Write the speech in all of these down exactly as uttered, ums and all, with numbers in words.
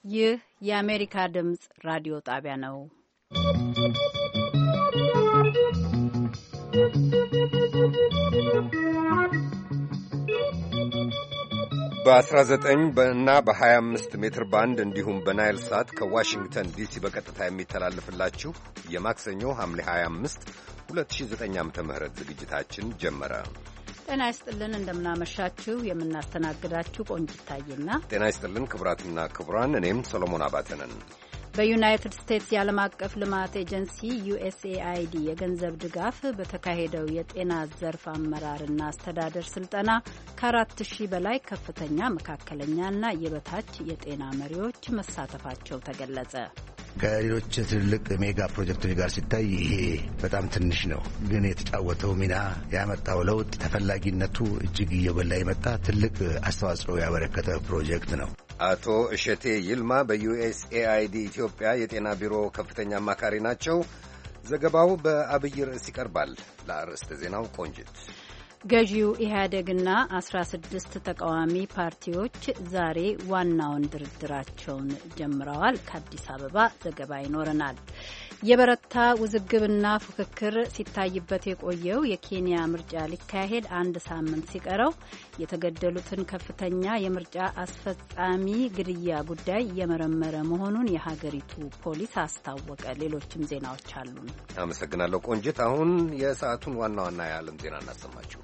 ይህ የአሜሪካ ድምፅ ራዲዮ ጣቢያ ነው። በአስራ ዘጠኝ እና በሀያ አምስት ሜትር ባንድ እንዲሁም በናይል ሳት ከዋሽንግተን ዲሲ በቀጥታ የሚተላለፍላችሁ የማክሰኞ ሐምሌ ሀያ አምስት ሁለት ሺህ ዘጠኝ ዓመተ ምህረት ዝግጅታችን ጀመረ። ጤና ይስጥልን፣ እንደምናመሻችሁ። የምናስተናግዳችሁ ቆንጂት ታዬና ጤና ይስጥልን ክቡራትና ክቡራን፣ እኔም ሰሎሞን አባተ ነን። በዩናይትድ ስቴትስ የዓለም አቀፍ ልማት ኤጀንሲ ዩኤስኤአይዲ የገንዘብ ድጋፍ በተካሄደው የጤና ዘርፍ አመራርና አስተዳደር ስልጠና ከአራት ሺህ በላይ ከፍተኛ መካከለኛና የበታች የጤና መሪዎች መሳተፋቸው ተገለጸ። ከሌሎች ትልልቅ ሜጋ ፕሮጀክቶች ጋር ሲታይ ይሄ በጣም ትንሽ ነው። ግን የተጫወተው ሚና ያመጣው ለውጥ ተፈላጊነቱ እጅግ እየጎላ የመጣ ትልቅ አስተዋጽኦ ያበረከተ ፕሮጀክት ነው። አቶ እሸቴ ይልማ በዩኤስኤአይዲ ኢትዮጵያ የጤና ቢሮ ከፍተኛ አማካሪ ናቸው። ዘገባው በአብይ ርዕስ ይቀርባል። ለአርዕስተ ዜናው ቆንጅት። ገዢው ኢህአዴግና አስራ ስድስት ተቃዋሚ ፓርቲዎች ዛሬ ዋናውን ድርድራቸውን ጀምረዋል። ከአዲስ አበባ ዘገባ ይኖረናል። የበረታ ውዝግብና ፉክክር ሲታይበት የቆየው የኬንያ ምርጫ ሊካሄድ አንድ ሳምንት ሲቀረው የተገደሉትን ከፍተኛ የምርጫ አስፈጻሚ ግድያ ጉዳይ እየመረመረ መሆኑን የሀገሪቱ ፖሊስ አስታወቀ። ሌሎችም ዜናዎች አሉን። አመሰግናለሁ ቆንጅት። አሁን የሰዓቱን ዋና ዋና የዓለም ዜና እናሰማችሁ።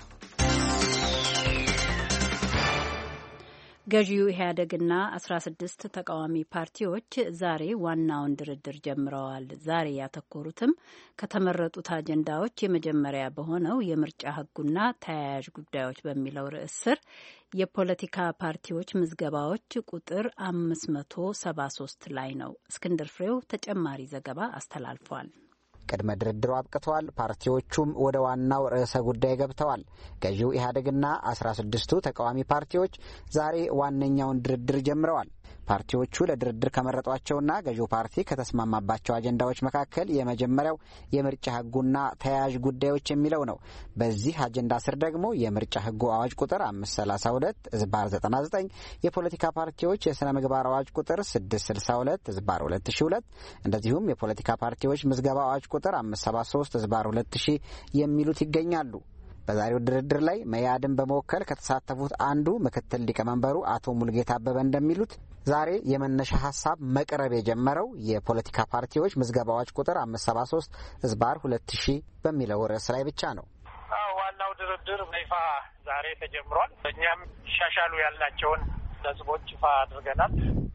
ገዢው ኢህአዴግና አስራ ስድስት ተቃዋሚ ፓርቲዎች ዛሬ ዋናውን ድርድር ጀምረዋል። ዛሬ ያተኮሩትም ከተመረጡት አጀንዳዎች የመጀመሪያ በሆነው የምርጫ ሕጉና ተያያዥ ጉዳዮች በሚለው ርዕስ ስር የፖለቲካ ፓርቲዎች ምዝገባዎች ቁጥር አምስት መቶ ሰባ ሶስት ላይ ነው። እስክንድር ፍሬው ተጨማሪ ዘገባ አስተላልፏል። ቅድመ ድርድሩ አብቅተዋል። ፓርቲዎቹም ወደ ዋናው ርዕሰ ጉዳይ ገብተዋል። ገዢው ኢህአዴግና አስራ ስድስቱ ተቃዋሚ ፓርቲዎች ዛሬ ዋነኛውን ድርድር ጀምረዋል። ፓርቲዎቹ ለድርድር ከመረጧቸውና ገዢው ፓርቲ ከተስማማባቸው አጀንዳዎች መካከል የመጀመሪያው የምርጫ ህጉና ተያያዥ ጉዳዮች የሚለው ነው። በዚህ አጀንዳ ስር ደግሞ የምርጫ ህጉ አዋጅ ቁጥር አምስት ሰላሳ ሁለት ዝባር ዘጠና ዘጠኝ፣ የፖለቲካ ፓርቲዎች የሥነ ምግባር አዋጅ ቁጥር ስድስት ስልሳ ሁለት ዝባር ሁለት ሺ ሁለት፣ እንደዚሁም የፖለቲካ ፓርቲዎች ምዝገባ አዋጅ ቁጥር አምስት ሰባ ሶስት ዝባር ሁለት ሺ የሚሉት ይገኛሉ። በዛሬው ድርድር ላይ መያድን በመወከል ከተሳተፉት አንዱ ምክትል ሊቀመንበሩ አቶ ሙልጌታ አበበ እንደሚሉት ዛሬ የመነሻ ሀሳብ መቅረብ የጀመረው የፖለቲካ ፓርቲዎች ምዝገባዎች ቁጥር አምስት ሰባ ሶስት ዝባር ሁለት ሺህ በሚለው ርዕስ ላይ ብቻ ነው። ዋናው ድርድር በይፋ ዛሬ ተጀምሯል። እኛም ይሻሻሉ ያልናቸውን ነጥቦች ይፋ አድርገናል።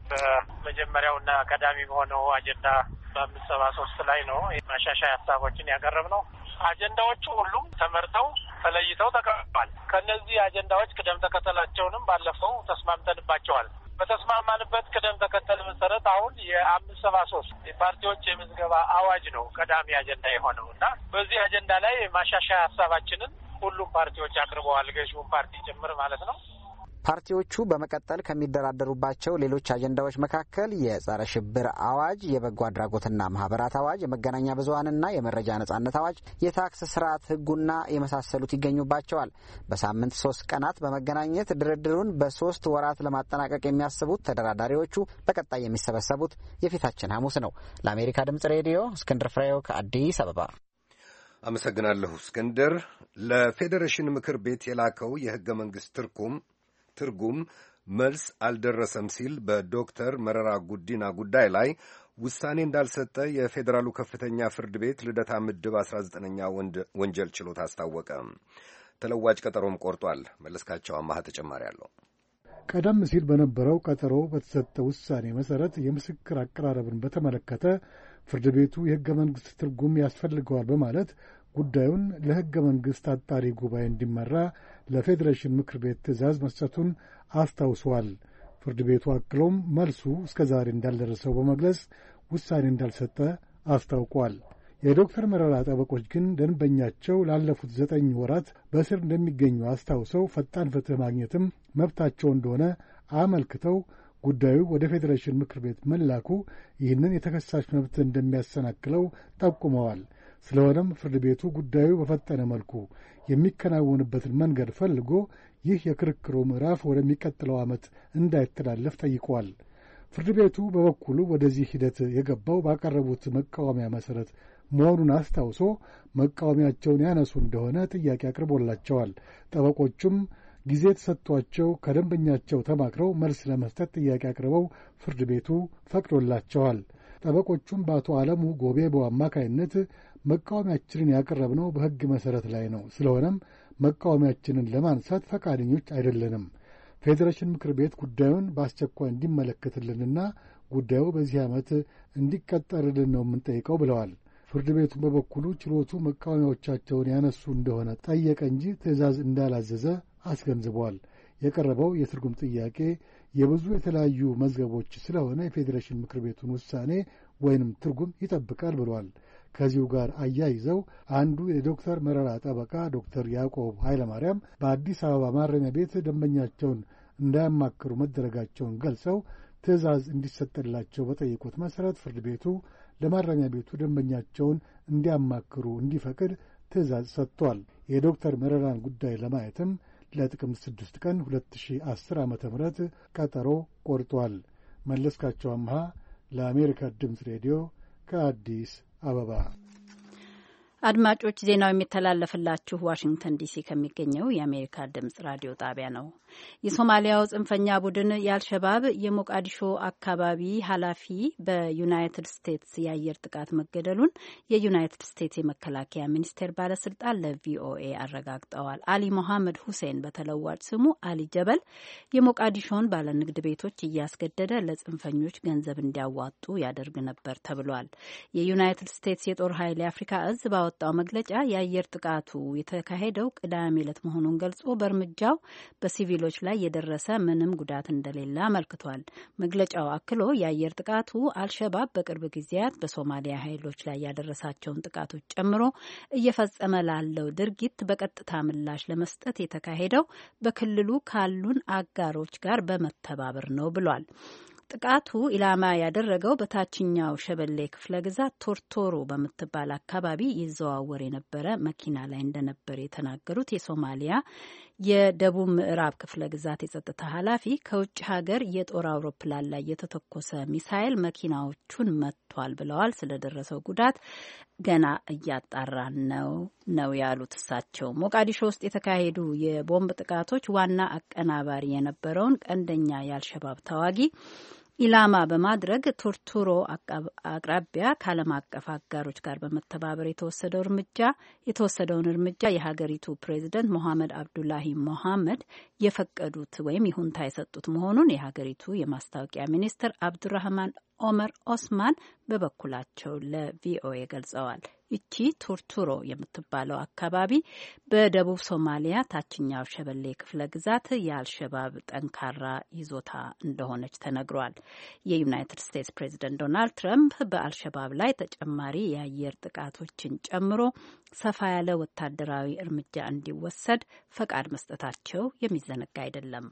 በመጀመሪያውና ቀዳሚ በሆነው አጀንዳ በአምስት ሰባ ሶስት ላይ ነው ማሻሻያ ሀሳቦችን ያቀረብነው። አጀንዳዎቹ ሁሉም ተመርተው ተለይተው ተቀርበዋል። ከነዚህ አጀንዳዎች ቅደም ተከተላቸውንም ባለፈው ተስማምተንባቸዋል። በተስማማንበት ቅደም ተከተል መሰረት አሁን የአምስት ሰባ ሶስት የፓርቲዎች የምዝገባ አዋጅ ነው ቀዳሚ አጀንዳ የሆነው እና በዚህ አጀንዳ ላይ ማሻሻያ ሀሳባችንን ሁሉም ፓርቲዎች አቅርበዋል፣ ገዢውን ፓርቲ ጭምር ማለት ነው። ፓርቲዎቹ በመቀጠል ከሚደራደሩባቸው ሌሎች አጀንዳዎች መካከል የጸረ ሽብር አዋጅ፣ የበጎ አድራጎትና ማህበራት አዋጅ፣ የመገናኛ ብዙኃንና የመረጃ ነጻነት አዋጅ፣ የታክስ ስርዓት ህጉና የመሳሰሉት ይገኙባቸዋል። በሳምንት ሶስት ቀናት በመገናኘት ድርድሩን በሶስት ወራት ለማጠናቀቅ የሚያስቡት ተደራዳሪዎቹ በቀጣይ የሚሰበሰቡት የፊታችን ሐሙስ ነው። ለአሜሪካ ድምጽ ሬዲዮ እስክንድር ፍሬው ከአዲስ አበባ። አመሰግናለሁ እስክንድር። ለፌዴሬሽን ምክር ቤት የላከው የህገ መንግስት ትርጉም ትርጉም መልስ አልደረሰም ሲል በዶክተር መረራ ጉዲና ጉዳይ ላይ ውሳኔ እንዳልሰጠ የፌዴራሉ ከፍተኛ ፍርድ ቤት ልደታ ምድብ አስራ ዘጠነኛ ወንጀል ችሎት አስታወቀ። ተለዋጭ ቀጠሮም ቆርጧል። መለስካቸው አማሃ ተጨማሪ አለው። ቀደም ሲል በነበረው ቀጠሮ በተሰጠ ውሳኔ መሰረት የምስክር አቀራረብን በተመለከተ ፍርድ ቤቱ የህገ መንግስት ትርጉም ያስፈልገዋል በማለት ጉዳዩን ለህገ መንግስት አጣሪ ጉባኤ እንዲመራ ለፌዴሬሽን ምክር ቤት ትዕዛዝ መስጠቱን አስታውሷል። ፍርድ ቤቱ አክሎም መልሱ እስከ ዛሬ እንዳልደረሰው በመግለጽ ውሳኔ እንዳልሰጠ አስታውቋል። የዶክተር መረራ ጠበቆች ግን ደንበኛቸው ላለፉት ዘጠኝ ወራት በእስር እንደሚገኙ አስታውሰው ፈጣን ፍትህ ማግኘትም መብታቸው እንደሆነ አመልክተው ጉዳዩ ወደ ፌዴሬሽን ምክር ቤት መላኩ ይህንን የተከሳሽ መብት እንደሚያሰናክለው ጠቁመዋል። ስለሆነም ፍርድ ቤቱ ጉዳዩ በፈጠነ መልኩ የሚከናወንበትን መንገድ ፈልጎ ይህ የክርክሩ ምዕራፍ ወደሚቀጥለው ዓመት እንዳይተላለፍ ጠይቋል። ፍርድ ቤቱ በበኩሉ ወደዚህ ሂደት የገባው ባቀረቡት መቃወሚያ መሠረት መሆኑን አስታውሶ መቃወሚያቸውን ያነሱ እንደሆነ ጥያቄ አቅርቦላቸዋል። ጠበቆቹም ጊዜ ተሰጥቷቸው ከደንበኛቸው ተማክረው መልስ ለመስጠት ጥያቄ አቅርበው ፍርድ ቤቱ ፈቅዶላቸዋል። ጠበቆቹም በአቶ ዓለሙ ጎቤቦ አማካይነት መቃወሚያችንን ያቀረብነው በሕግ መሠረት ላይ ነው፣ ስለሆነም መቃወሚያችንን ለማንሳት ፈቃደኞች አይደለንም። ፌዴሬሽን ምክር ቤት ጉዳዩን በአስቸኳይ እንዲመለከትልንና ጉዳዩ በዚህ ዓመት እንዲቀጠርልን ነው የምንጠይቀው ብለዋል። ፍርድ ቤቱን በበኩሉ ችሎቱ መቃወሚያዎቻቸውን ያነሱ እንደሆነ ጠየቀ እንጂ ትዕዛዝ እንዳላዘዘ አስገንዝቧል። የቀረበው የትርጉም ጥያቄ የብዙ የተለያዩ መዝገቦች ስለሆነ የፌዴሬሽን ምክር ቤቱን ውሳኔ ወይንም ትርጉም ይጠብቃል ብሏል። ከዚሁ ጋር አያይዘው አንዱ የዶክተር መረራ ጠበቃ ዶክተር ያዕቆብ ኃይለማርያም በአዲስ አበባ ማረሚያ ቤት ደንበኛቸውን እንዳያማክሩ መደረጋቸውን ገልጸው ትዕዛዝ እንዲሰጥላቸው በጠየቁት መሠረት ፍርድ ቤቱ ለማረሚያ ቤቱ ደንበኛቸውን እንዲያማክሩ እንዲፈቅድ ትዕዛዝ ሰጥቷል። የዶክተር መረራን ጉዳይ ለማየትም ለጥቅምት ስድስት ቀን ሁለት ሺህ አስር ዓመተ ምህረት ቀጠሮ ቆርጧል። መለስካቸው አምሃ ለአሜሪካ ድምፅ ሬዲዮ ከአዲስ አበባ። አድማጮች ዜናው የሚተላለፍላችሁ ዋሽንግተን ዲሲ ከሚገኘው የአሜሪካ ድምጽ ራዲዮ ጣቢያ ነው። የሶማሊያው ጽንፈኛ ቡድን የአልሸባብ የሞቃዲሾ አካባቢ ኃላፊ በዩናይትድ ስቴትስ የአየር ጥቃት መገደሉን የዩናይትድ ስቴትስ የመከላከያ ሚኒስቴር ባለስልጣን ለቪኦኤ አረጋግጠዋል። አሊ ሞሐመድ ሁሴን በተለዋጭ ስሙ አሊ ጀበል የሞቃዲሾን ባለንግድ ቤቶች እያስገደደ ለጽንፈኞች ገንዘብ እንዲያዋጡ ያደርግ ነበር ተብሏል። የዩናይትድ ስቴትስ የጦር ኃይል የአፍሪካ እዝ ባወጣው መግለጫ የአየር ጥቃቱ የተካሄደው ቅዳሜ ዕለት መሆኑን ገልጾ በእርምጃው በሲቪል ሎች ላይ የደረሰ ምንም ጉዳት እንደሌለ አመልክቷል። መግለጫው አክሎ የአየር ጥቃቱ አልሸባብ በቅርብ ጊዜያት በሶማሊያ ኃይሎች ላይ ያደረሳቸውን ጥቃቶች ጨምሮ እየፈጸመ ላለው ድርጊት በቀጥታ ምላሽ ለመስጠት የተካሄደው በክልሉ ካሉን አጋሮች ጋር በመተባበር ነው ብሏል። ጥቃቱ ኢላማ ያደረገው በታችኛው ሸበሌ ክፍለ ግዛት ቶርቶሮ በምትባል አካባቢ ይዘዋወር የነበረ መኪና ላይ እንደነበር የተናገሩት የሶማሊያ የደቡብ ምዕራብ ክፍለ ግዛት የጸጥታ ኃላፊ ከውጭ ሀገር የጦር አውሮፕላን ላይ የተተኮሰ ሚሳይል መኪናዎቹን መጥቷል ብለዋል። ስለደረሰው ጉዳት ገና እያጣራን ነው ነው ያሉት እሳቸው። ሞቃዲሾ ውስጥ የተካሄዱ የቦምብ ጥቃቶች ዋና አቀናባሪ የነበረውን ቀንደኛ የአልሸባብ ተዋጊ ኢላማ በማድረግ ቶርቱሮ አቅራቢያ ከዓለም አቀፍ አጋሮች ጋር በመተባበር የተወሰደው እርምጃ የተወሰደውን እርምጃ የሀገሪቱ ፕሬዚደንት ሞሐመድ አብዱላሂ ሞሐመድ የፈቀዱት ወይም ይሁንታ የሰጡት መሆኑን የሀገሪቱ የማስታወቂያ ሚኒስትር አብዱራህማን ኦመር ኦስማን በበኩላቸው ለቪኦኤ ገልጸዋል። ይቺ ቶርቱሮ የምትባለው አካባቢ በደቡብ ሶማሊያ ታችኛው ሸበሌ ክፍለ ግዛት የአልሸባብ ጠንካራ ይዞታ እንደሆነች ተነግሯል። የዩናይትድ ስቴትስ ፕሬዚደንት ዶናልድ ትራምፕ በአልሸባብ ላይ ተጨማሪ የአየር ጥቃቶችን ጨምሮ ሰፋ ያለ ወታደራዊ እርምጃ እንዲወሰድ ፈቃድ መስጠታቸው የሚዘነጋ አይደለም።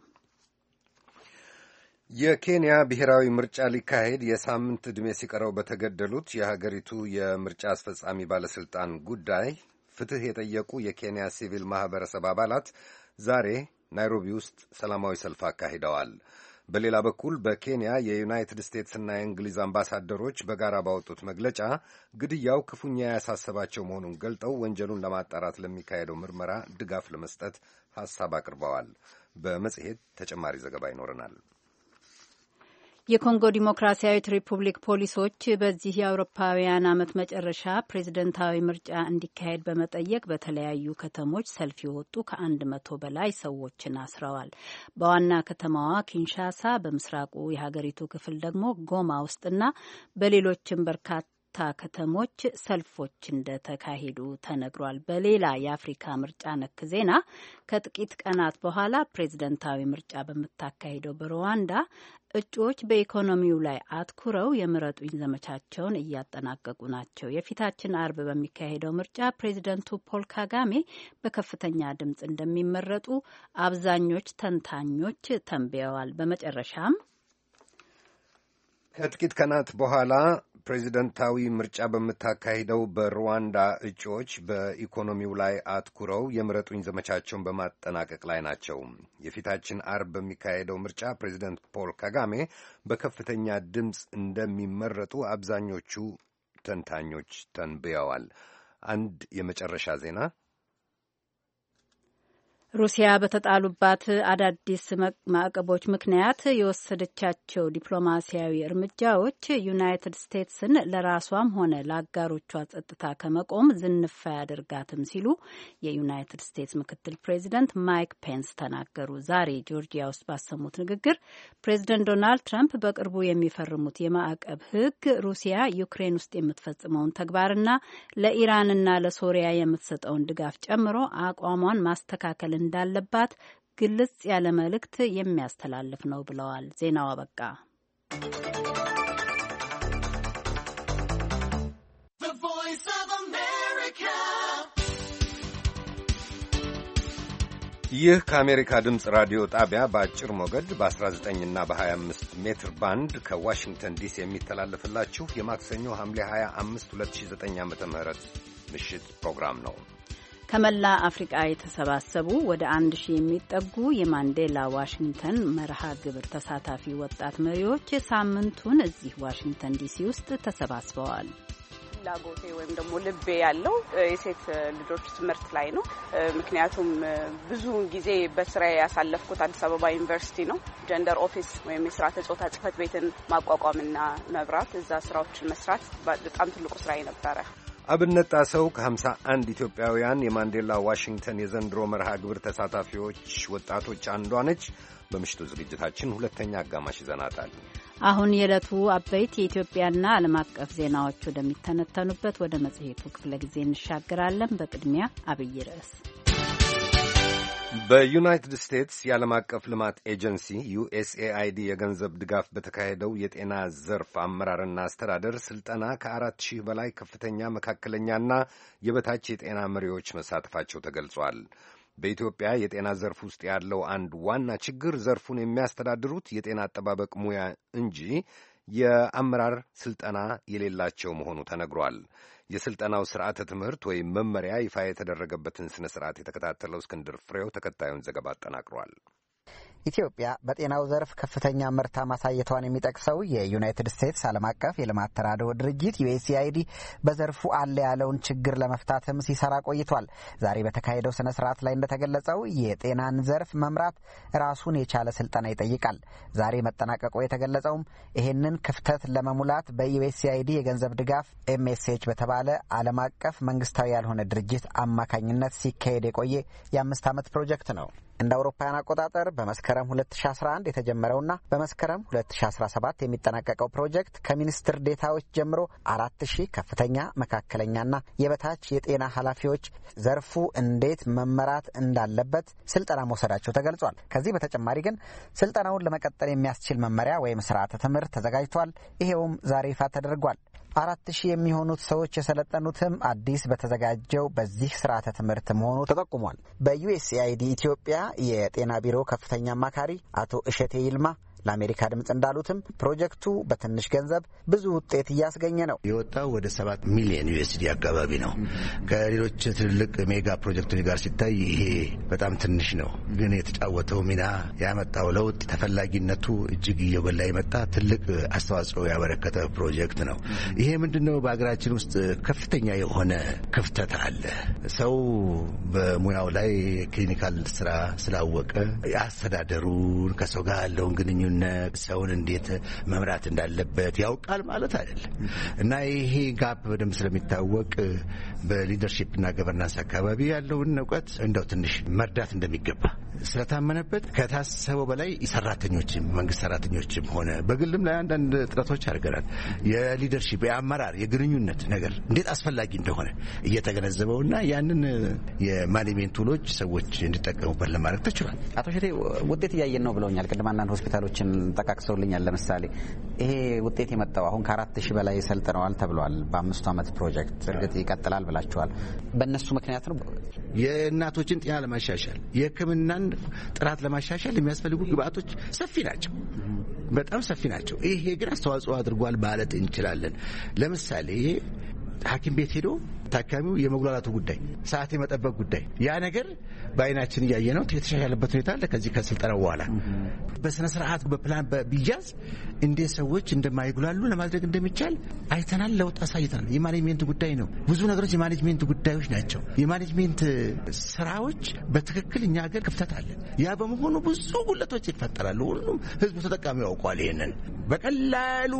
የኬንያ ብሔራዊ ምርጫ ሊካሄድ የሳምንት ዕድሜ ሲቀረው በተገደሉት የሀገሪቱ የምርጫ አስፈጻሚ ባለሥልጣን ጉዳይ ፍትሕ የጠየቁ የኬንያ ሲቪል ማኅበረሰብ አባላት ዛሬ ናይሮቢ ውስጥ ሰላማዊ ሰልፍ አካሂደዋል። በሌላ በኩል በኬንያ የዩናይትድ ስቴትስና የእንግሊዝ አምባሳደሮች በጋራ ባወጡት መግለጫ ግድያው ክፉኛ ያሳሰባቸው መሆኑን ገልጠው ወንጀሉን ለማጣራት ለሚካሄደው ምርመራ ድጋፍ ለመስጠት ሐሳብ አቅርበዋል። በመጽሔት ተጨማሪ ዘገባ ይኖረናል። የኮንጎ ዲሞክራሲያዊት ሪፑብሊክ ፖሊሶች በዚህ የአውሮፓውያን ዓመት መጨረሻ ፕሬዝደንታዊ ምርጫ እንዲካሄድ በመጠየቅ በተለያዩ ከተሞች ሰልፍ የወጡ ከአንድ መቶ በላይ ሰዎችን አስረዋል። በዋና ከተማዋ ኪንሻሳ፣ በምስራቁ የሀገሪቱ ክፍል ደግሞ ጎማ ውስጥና በሌሎችም በርካታ ከተሞች ሰልፎች እንደተካሄዱ ተነግሯል። በሌላ የአፍሪካ ምርጫ ነክ ዜና ከጥቂት ቀናት በኋላ ፕሬዝደንታዊ ምርጫ በምታካሂደው በሩዋንዳ እጩዎች በኢኮኖሚው ላይ አትኩረው የምረጡኝ ዘመቻቸውን እያጠናቀቁ ናቸው። የፊታችን አርብ በሚካሄደው ምርጫ ፕሬዝደንቱ ፖል ካጋሜ በከፍተኛ ድምፅ እንደሚመረጡ አብዛኞች ተንታኞች ተንብየዋል። በመጨረሻም ከጥቂት ቀናት በኋላ ፕሬዚደንታዊ ምርጫ በምታካሂደው በሩዋንዳ እጩዎች በኢኮኖሚው ላይ አትኩረው የምረጡኝ ዘመቻቸውን በማጠናቀቅ ላይ ናቸው። የፊታችን አርብ በሚካሄደው ምርጫ ፕሬዚደንት ፖል ካጋሜ በከፍተኛ ድምፅ እንደሚመረጡ አብዛኞቹ ተንታኞች ተንብየዋል። አንድ የመጨረሻ ዜና። ሩሲያ በተጣሉባት አዳዲስ ማዕቀቦች ምክንያት የወሰደቻቸው ዲፕሎማሲያዊ እርምጃዎች ዩናይትድ ስቴትስን ለራሷም ሆነ ለአጋሮቿ ጸጥታ ከመቆም ዝንፍ አያደርጋትም ሲሉ የዩናይትድ ስቴትስ ምክትል ፕሬዚደንት ማይክ ፔንስ ተናገሩ። ዛሬ ጆርጂያ ውስጥ ባሰሙት ንግግር ፕሬዚደንት ዶናልድ ትራምፕ በቅርቡ የሚፈርሙት የማዕቀብ ሕግ ሩሲያ ዩክሬን ውስጥ የምትፈጽመውን ተግባርና ለኢራንና ለሶሪያ የምትሰጠውን ድጋፍ ጨምሮ አቋሟን ማስተካከል እንዳለባት ግልጽ ያለ መልእክት የሚያስተላልፍ ነው ብለዋል። ዜናው አበቃ። ይህ ከአሜሪካ ድምፅ ራዲዮ ጣቢያ በአጭር ሞገድ በ19 እና በ25 ሜትር ባንድ ከዋሽንግተን ዲሲ የሚተላለፍላችሁ የማክሰኞ ሐምሌ ሀያ አምስት ሁለት ሺህ ዘጠኝ ዓመተ ምህረት ምሽት ፕሮግራም ነው። ከመላ አፍሪቃ የተሰባሰቡ ወደ አንድ ሺህ የሚጠጉ የማንዴላ ዋሽንግተን መርሃ ግብር ተሳታፊ ወጣት መሪዎች ሳምንቱን እዚህ ዋሽንግተን ዲሲ ውስጥ ተሰባስበዋል። ፍላጎቴ ወይም ደግሞ ልቤ ያለው የሴት ልጆች ትምህርት ላይ ነው። ምክንያቱም ብዙ ጊዜ በስራ ያሳለፍኩት አዲስ አበባ ዩኒቨርሲቲ ነው። ጀንደር ኦፊስ ወይም የስርዓተ ጾታ ጽህፈት ቤትን ማቋቋምና መብራት፣ እዛ ስራዎችን መስራት በጣም ትልቁ ስራዬ ነበረ። አብነት ጣሰው ከሀምሳ አንድ ኢትዮጵያውያን የማንዴላ ዋሽንግተን የዘንድሮ መርሃ ግብር ተሳታፊዎች ወጣቶች አንዷ ነች። በምሽቱ ዝግጅታችን ሁለተኛ አጋማሽ ይዘናታል። አሁን የዕለቱ አበይት የኢትዮጵያና ዓለም አቀፍ ዜናዎች ወደሚተነተኑበት ወደ መጽሔቱ ክፍለ ጊዜ እንሻገራለን። በቅድሚያ አብይ ርዕስ። በዩናይትድ ስቴትስ የዓለም አቀፍ ልማት ኤጀንሲ ዩኤስኤአይዲ የገንዘብ ድጋፍ በተካሄደው የጤና ዘርፍ አመራርና አስተዳደር ስልጠና ከአራት ሺህ በላይ ከፍተኛ መካከለኛና የበታች የጤና መሪዎች መሳተፋቸው ተገልጿል። በኢትዮጵያ የጤና ዘርፍ ውስጥ ያለው አንድ ዋና ችግር ዘርፉን የሚያስተዳድሩት የጤና አጠባበቅ ሙያ እንጂ የአመራር ስልጠና የሌላቸው መሆኑ ተነግሯል። የስልጠናው ስርዓተ ትምህርት ወይም መመሪያ ይፋ የተደረገበትን ስነ ስርዓት የተከታተለው እስክንድር ፍሬው ተከታዩን ዘገባ አጠናቅሯል። ኢትዮጵያ በጤናው ዘርፍ ከፍተኛ ምርታ ማሳየቷን የሚጠቅሰው የዩናይትድ ስቴትስ ዓለም አቀፍ የልማት ተራድኦ ድርጅት ዩኤስኤአይዲ በዘርፉ አለ ያለውን ችግር ለመፍታትም ሲሰራ ቆይቷል። ዛሬ በተካሄደው ስነ ስርዓት ላይ እንደተገለጸው የጤናን ዘርፍ መምራት ራሱን የቻለ ስልጠና ይጠይቃል። ዛሬ መጠናቀቁ የተገለጸውም ይህንን ክፍተት ለመሙላት በዩኤስኤአይዲ የገንዘብ ድጋፍ ኤምኤስኤች በተባለ ዓለም አቀፍ መንግስታዊ ያልሆነ ድርጅት አማካኝነት ሲካሄድ የቆየ የአምስት ዓመት ፕሮጀክት ነው። እንደ አውሮፓውያን አቆጣጠር በመስከረም ሁለት ሺህ አስራ አንድ የተጀመረውና በመስከረም ሁለት ሺህ አስራ ሰባት የሚጠናቀቀው ፕሮጀክት ከሚኒስትር ዴታዎች ጀምሮ አራት ሺህ ከፍተኛ መካከለኛና የበታች የጤና ኃላፊዎች ዘርፉ እንዴት መመራት እንዳለበት ስልጠና መውሰዳቸው ተገልጿል። ከዚህ በተጨማሪ ግን ስልጠናውን ለመቀጠል የሚያስችል መመሪያ ወይም ስርዓተ ትምህርት ተዘጋጅቷል። ይሄውም ዛሬ ይፋ ተደርጓል። አራት ሺህ የሚሆኑት ሰዎች የሰለጠኑትም አዲስ በተዘጋጀው በዚህ ስርዓተ ትምህርት መሆኑ ተጠቁሟል። በዩኤስኤአይዲ ኢትዮጵያ የጤና ቢሮ ከፍተኛ አማካሪ አቶ እሸቴ ይልማ ለአሜሪካ ድምጽ እንዳሉትም ፕሮጀክቱ በትንሽ ገንዘብ ብዙ ውጤት እያስገኘ ነው። የወጣው ወደ ሰባት ሚሊዮን ዩኤስዲ አካባቢ ነው። ከሌሎች ትልልቅ ሜጋ ፕሮጀክቶች ጋር ሲታይ ይሄ በጣም ትንሽ ነው። ግን የተጫወተው ሚና ያመጣው ለውጥ ተፈላጊነቱ እጅግ እየጎላ የመጣ ትልቅ አስተዋጽኦ ያበረከተ ፕሮጀክት ነው። ይሄ ምንድነው? በአገራችን ውስጥ ከፍተኛ የሆነ ክፍተት አለ። ሰው በሙያው ላይ ክሊኒካል ስራ ስላወቀ አስተዳደሩን ከሰው ጋር ያለውን ግንኙነት ሰውን እንዴት መምራት እንዳለበት ያውቃል ማለት አይደለም እና ይሄ ጋፕ በደንብ ስለሚታወቅ በሊደርሺፕ እና ገቨርናንስ አካባቢ ያለውን እውቀት እንደው ትንሽ መርዳት እንደሚገባ ስለታመነበት ከታሰበው በላይ ሰራተኞችም መንግስት ሰራተኞችም ሆነ በግልም ላይ አንዳንድ ጥረቶች አድርገናል። የሊደርሺፕ የአመራር የግንኙነት ነገር እንዴት አስፈላጊ እንደሆነ እየተገነዘበውና ያንን የማኔጅመንት ቱሎች ሰዎች እንዲጠቀሙበት ለማድረግ ተችሏል። አቶ ሸቴ ውጤት እያየን ነው ብለውኛል። ቅድም አንዳንድ ሆስፒታሎችን ጠቃቅሰውልኛል። ለምሳሌ ይሄ ውጤት የመጣው አሁን ከአራት ሺህ በላይ ሰልጥነዋል ተብሏል። በአምስቱ ዓመት ፕሮጀክት እርግጥ ይቀጥላል ብላችኋል። በእነሱ ምክንያት ነው የእናቶችን ጤና ለማሻሻል የሕክምናን ጥራት ለማሻሻል የሚያስፈልጉ ግብአቶች ሰፊ ናቸው። በጣም ሰፊ ናቸው። ይሄ ግን አስተዋጽኦ አድርጓል ማለት እንችላለን። ለምሳሌ ሐኪም ቤት ሄዶ ታካሚው የመጉላላቱ ጉዳይ፣ ሰዓት የመጠበቅ ጉዳይ ያ ነገር በአይናችን እያየ ነው የተሻሻለበት ሁኔታ አለ። ከዚህ ከስልጠናው በኋላ በስነ ስርዓት በፕላን በቢያዝ እንዴት ሰዎች እንደማይጉላሉ ለማድረግ እንደሚቻል አይተናል። ለውጥ አሳይተናል። የማኔጅሜንት ጉዳይ ነው። ብዙ ነገሮች የማኔጅሜንት ጉዳዮች ናቸው። የማኔጅሜንት ስራዎች በትክክል እኛ ሀገር ክፍተት አለ። ያ በመሆኑ ብዙ ጉለቶች ይፈጠራሉ። ሁሉም ህዝቡ ተጠቃሚ ያውቋል። ይሄንን በቀላሉ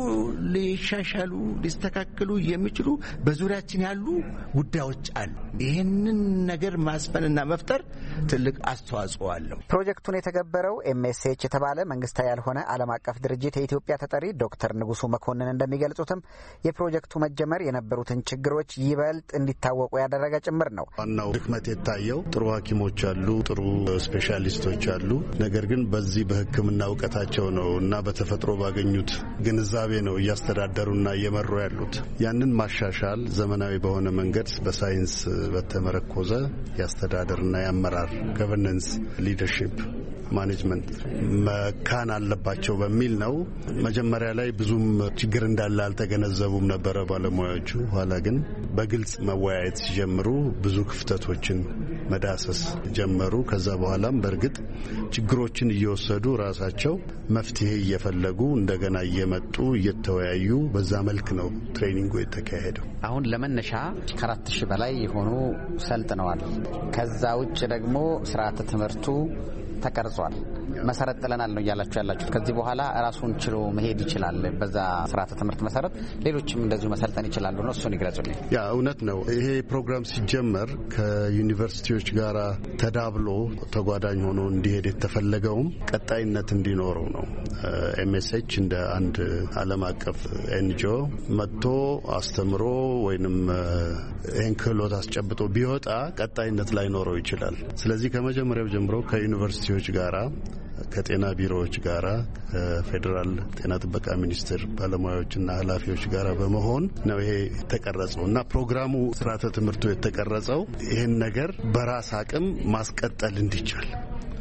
ሊሻሻሉ ሊስተካከሉ የሚችሉ በዙሪያችን ያሉ ጉዳዮች አሉ። ይሄንን ነገር ማስፈንና መፍጠር ትልቅ አስተዋጽኦ አለው። ፕሮጀክቱን የተገበረው ኤምኤስኤች የተባለ መንግስታዊ ያልሆነ ዓለም አቀፍ ድርጅት የኢትዮጵያ ተጠሪ ዶክተር ንጉሱ መኮንን እንደሚገልጹትም የፕሮጀክቱ መጀመር የነበሩትን ችግሮች ይበልጥ እንዲታወቁ ያደረገ ጭምር ነው። ዋናው ድክመት የታየው ጥሩ ሐኪሞች አሉ፣ ጥሩ ስፔሻሊስቶች አሉ። ነገር ግን በዚህ በሕክምና እውቀታቸው ነው እና በተፈጥሮ ባገኙት ግንዛቤ ነው እያስተዳደሩና እየመሩ ያሉት። ያንን ማሻሻል ዘመናዊ በሆነ መንገድ በሳይንስ በተመረኮዘ ያስተዳደርና ያመራር ገቨርነንስ ሊደርሺፕ ማኔጅመንት መካን አለባቸው በሚል ነው። መጀመሪያ ላይ ብዙም ችግር እንዳለ አልተገነዘቡም ነበረ ባለሙያዎቹ። ኋላ ግን በግልጽ መወያየት ሲጀምሩ ብዙ ክፍተቶችን መዳሰስ ጀመሩ። ከዛ በኋላም በእርግጥ ችግሮችን እየወሰዱ ራሳቸው መፍትሄ እየፈለጉ እንደገና እየመጡ እየተወያዩ በዛ መልክ ነው ትሬኒንጉ የተካሄደው። አሁን ለመነሻ ከአራት ሺህ በላይ የሆኑ ሰልጥነዋል። ከዛ ውጭ ደግሞ ስርዓተ ትምህርቱ ተቀርጿል። መሰረት ጥለናል ነው እያላችሁ ያላችሁት። ከዚህ በኋላ ራሱን ችሎ መሄድ ይችላል። በዛ ስርዓተ ትምህርት መሰረት ሌሎችም እንደዚሁ መሰልጠን ይችላሉ ነው። እሱን ይግለጹልኝ። ያ እውነት ነው። ይሄ ፕሮግራም ሲጀመር ከዩኒቨርሲቲዎች ጋር ተዳብሎ ተጓዳኝ ሆኖ እንዲሄድ የተፈለገውም ቀጣይነት እንዲኖረው ነው። ኤምኤስኤች እንደ አንድ ዓለም አቀፍ ኤንጂኦ መጥቶ አስተምሮ ወይንም ይህን ክህሎት አስጨብጦ ቢወጣ ቀጣይነት ላይኖረው ይችላል። ስለዚህ ከመጀመሪያው ጀምሮ ከዩኒቨርሲቲዎች ጋራ ከጤና ቢሮዎች ጋራ ከፌዴራል ጤና ጥበቃ ሚኒስቴር ባለሙያዎችና ኃላፊዎች ጋራ በመሆን ነው ይሄ የተቀረጸው እና ፕሮግራሙ ስርዓተ ትምህርቱ የተቀረጸው ይህን ነገር በራስ አቅም ማስቀጠል እንዲቻል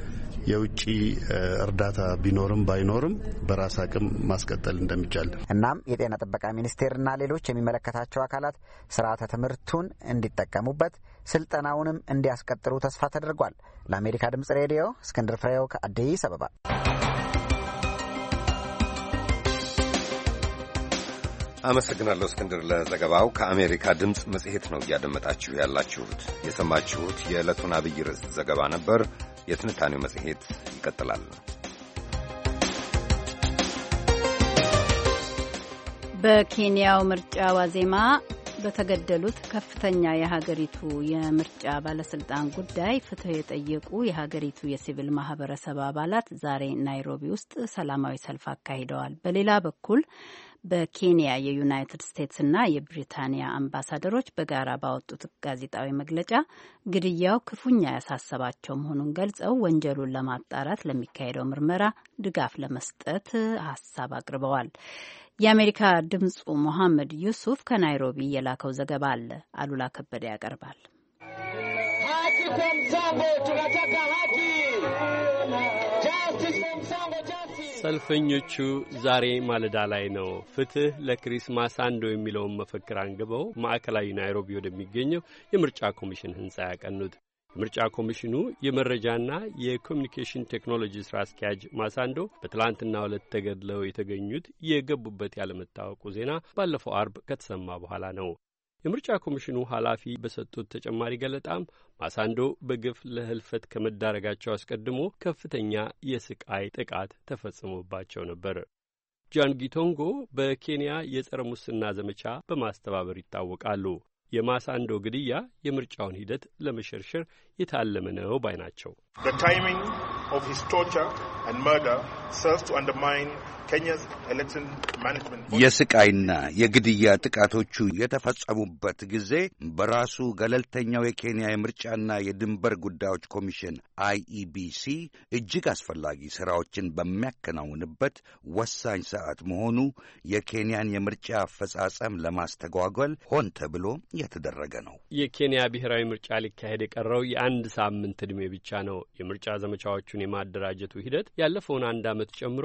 የውጪ እርዳታ ቢኖርም ባይኖርም በራስ አቅም ማስቀጠል እንደሚቻል። እናም የጤና ጥበቃ ሚኒስቴርና ሌሎች የሚመለከታቸው አካላት ስርዓተ ትምህርቱን እንዲጠቀሙበት ስልጠናውንም እንዲያስቀጥሉ ተስፋ ተደርጓል። ለአሜሪካ ድምጽ ሬዲዮ እስክንድር ፍሬው ከአዲስ አበባ። አመሰግናለሁ እስክንድር ለዘገባው። ከአሜሪካ ድምፅ መጽሔት ነው እያደመጣችሁ ያላችሁት። የሰማችሁት የዕለቱን አብይ ርዕስ ዘገባ ነበር። የትንታኔው መጽሔት ይቀጥላል። በኬንያው ምርጫ ዋዜማ በተገደሉት ከፍተኛ የሀገሪቱ የምርጫ ባለስልጣን ጉዳይ ፍትህ የጠየቁ የሀገሪቱ የሲቪል ማህበረሰብ አባላት ዛሬ ናይሮቢ ውስጥ ሰላማዊ ሰልፍ አካሂደዋል። በሌላ በኩል በኬንያ የዩናይትድ ስቴትስና የብሪታንያ አምባሳደሮች በጋራ ባወጡት ጋዜጣዊ መግለጫ ግድያው ክፉኛ ያሳሰባቸው መሆኑን ገልጸው ወንጀሉን ለማጣራት ለሚካሄደው ምርመራ ድጋፍ ለመስጠት ሀሳብ አቅርበዋል። የአሜሪካ ድምፁ ሞሐመድ ዩሱፍ ከናይሮቢ የላከው ዘገባ አለ። አሉላ ከበደ ያቀርባል። ሰልፈኞቹ ዛሬ ማለዳ ላይ ነው ፍትህ ለክሪስ ማሳንዶ የሚለውን መፈክር አንግበው ማዕከላዊ ናይሮቢ ወደሚገኘው የምርጫ ኮሚሽን ህንጻ ያቀኑት። የምርጫ ኮሚሽኑ የመረጃና የኮሚኒኬሽን ቴክኖሎጂ ስራ አስኪያጅ ማሳንዶ በትላንትናው ዕለት ተገድለው የተገኙት የገቡበት ያለመታወቁ ዜና ባለፈው አርብ ከተሰማ በኋላ ነው። የምርጫ ኮሚሽኑ ኃላፊ በሰጡት ተጨማሪ ገለጣም ማሳንዶ በግፍ ለህልፈት ከመዳረጋቸው አስቀድሞ ከፍተኛ የስቃይ ጥቃት ተፈጽሞባቸው ነበር። ጃን ጊቶንጎ በኬንያ የጸረ ሙስና ዘመቻ በማስተባበር ይታወቃሉ። የማሳንዶ ግድያ የምርጫውን ሂደት ለመሸርሸር የታለመ ነው ባይ ናቸው። The timing of his torture and murder serves to undermine Kenya's election management. የስቃይና የግድያ ጥቃቶቹ የተፈጸሙበት ጊዜ በራሱ ገለልተኛው የኬንያ የምርጫና የድንበር ጉዳዮች ኮሚሽን አይ ኢ ቢ ሲ እጅግ አስፈላጊ ስራዎችን በሚያከናውንበት ወሳኝ ሰዓት መሆኑ የኬንያን የምርጫ አፈጻጸም ለማስተጓጎል ሆን ተብሎ የተደረገ ነው። የኬንያ ብሔራዊ ምርጫ ሊካሄድ የቀረው የአንድ ሳምንት ዕድሜ ብቻ ነው። የምርጫ ዘመቻዎቹን የማደራጀቱ ሂደት ያለፈውን አንድ ዓመት ጨምሮ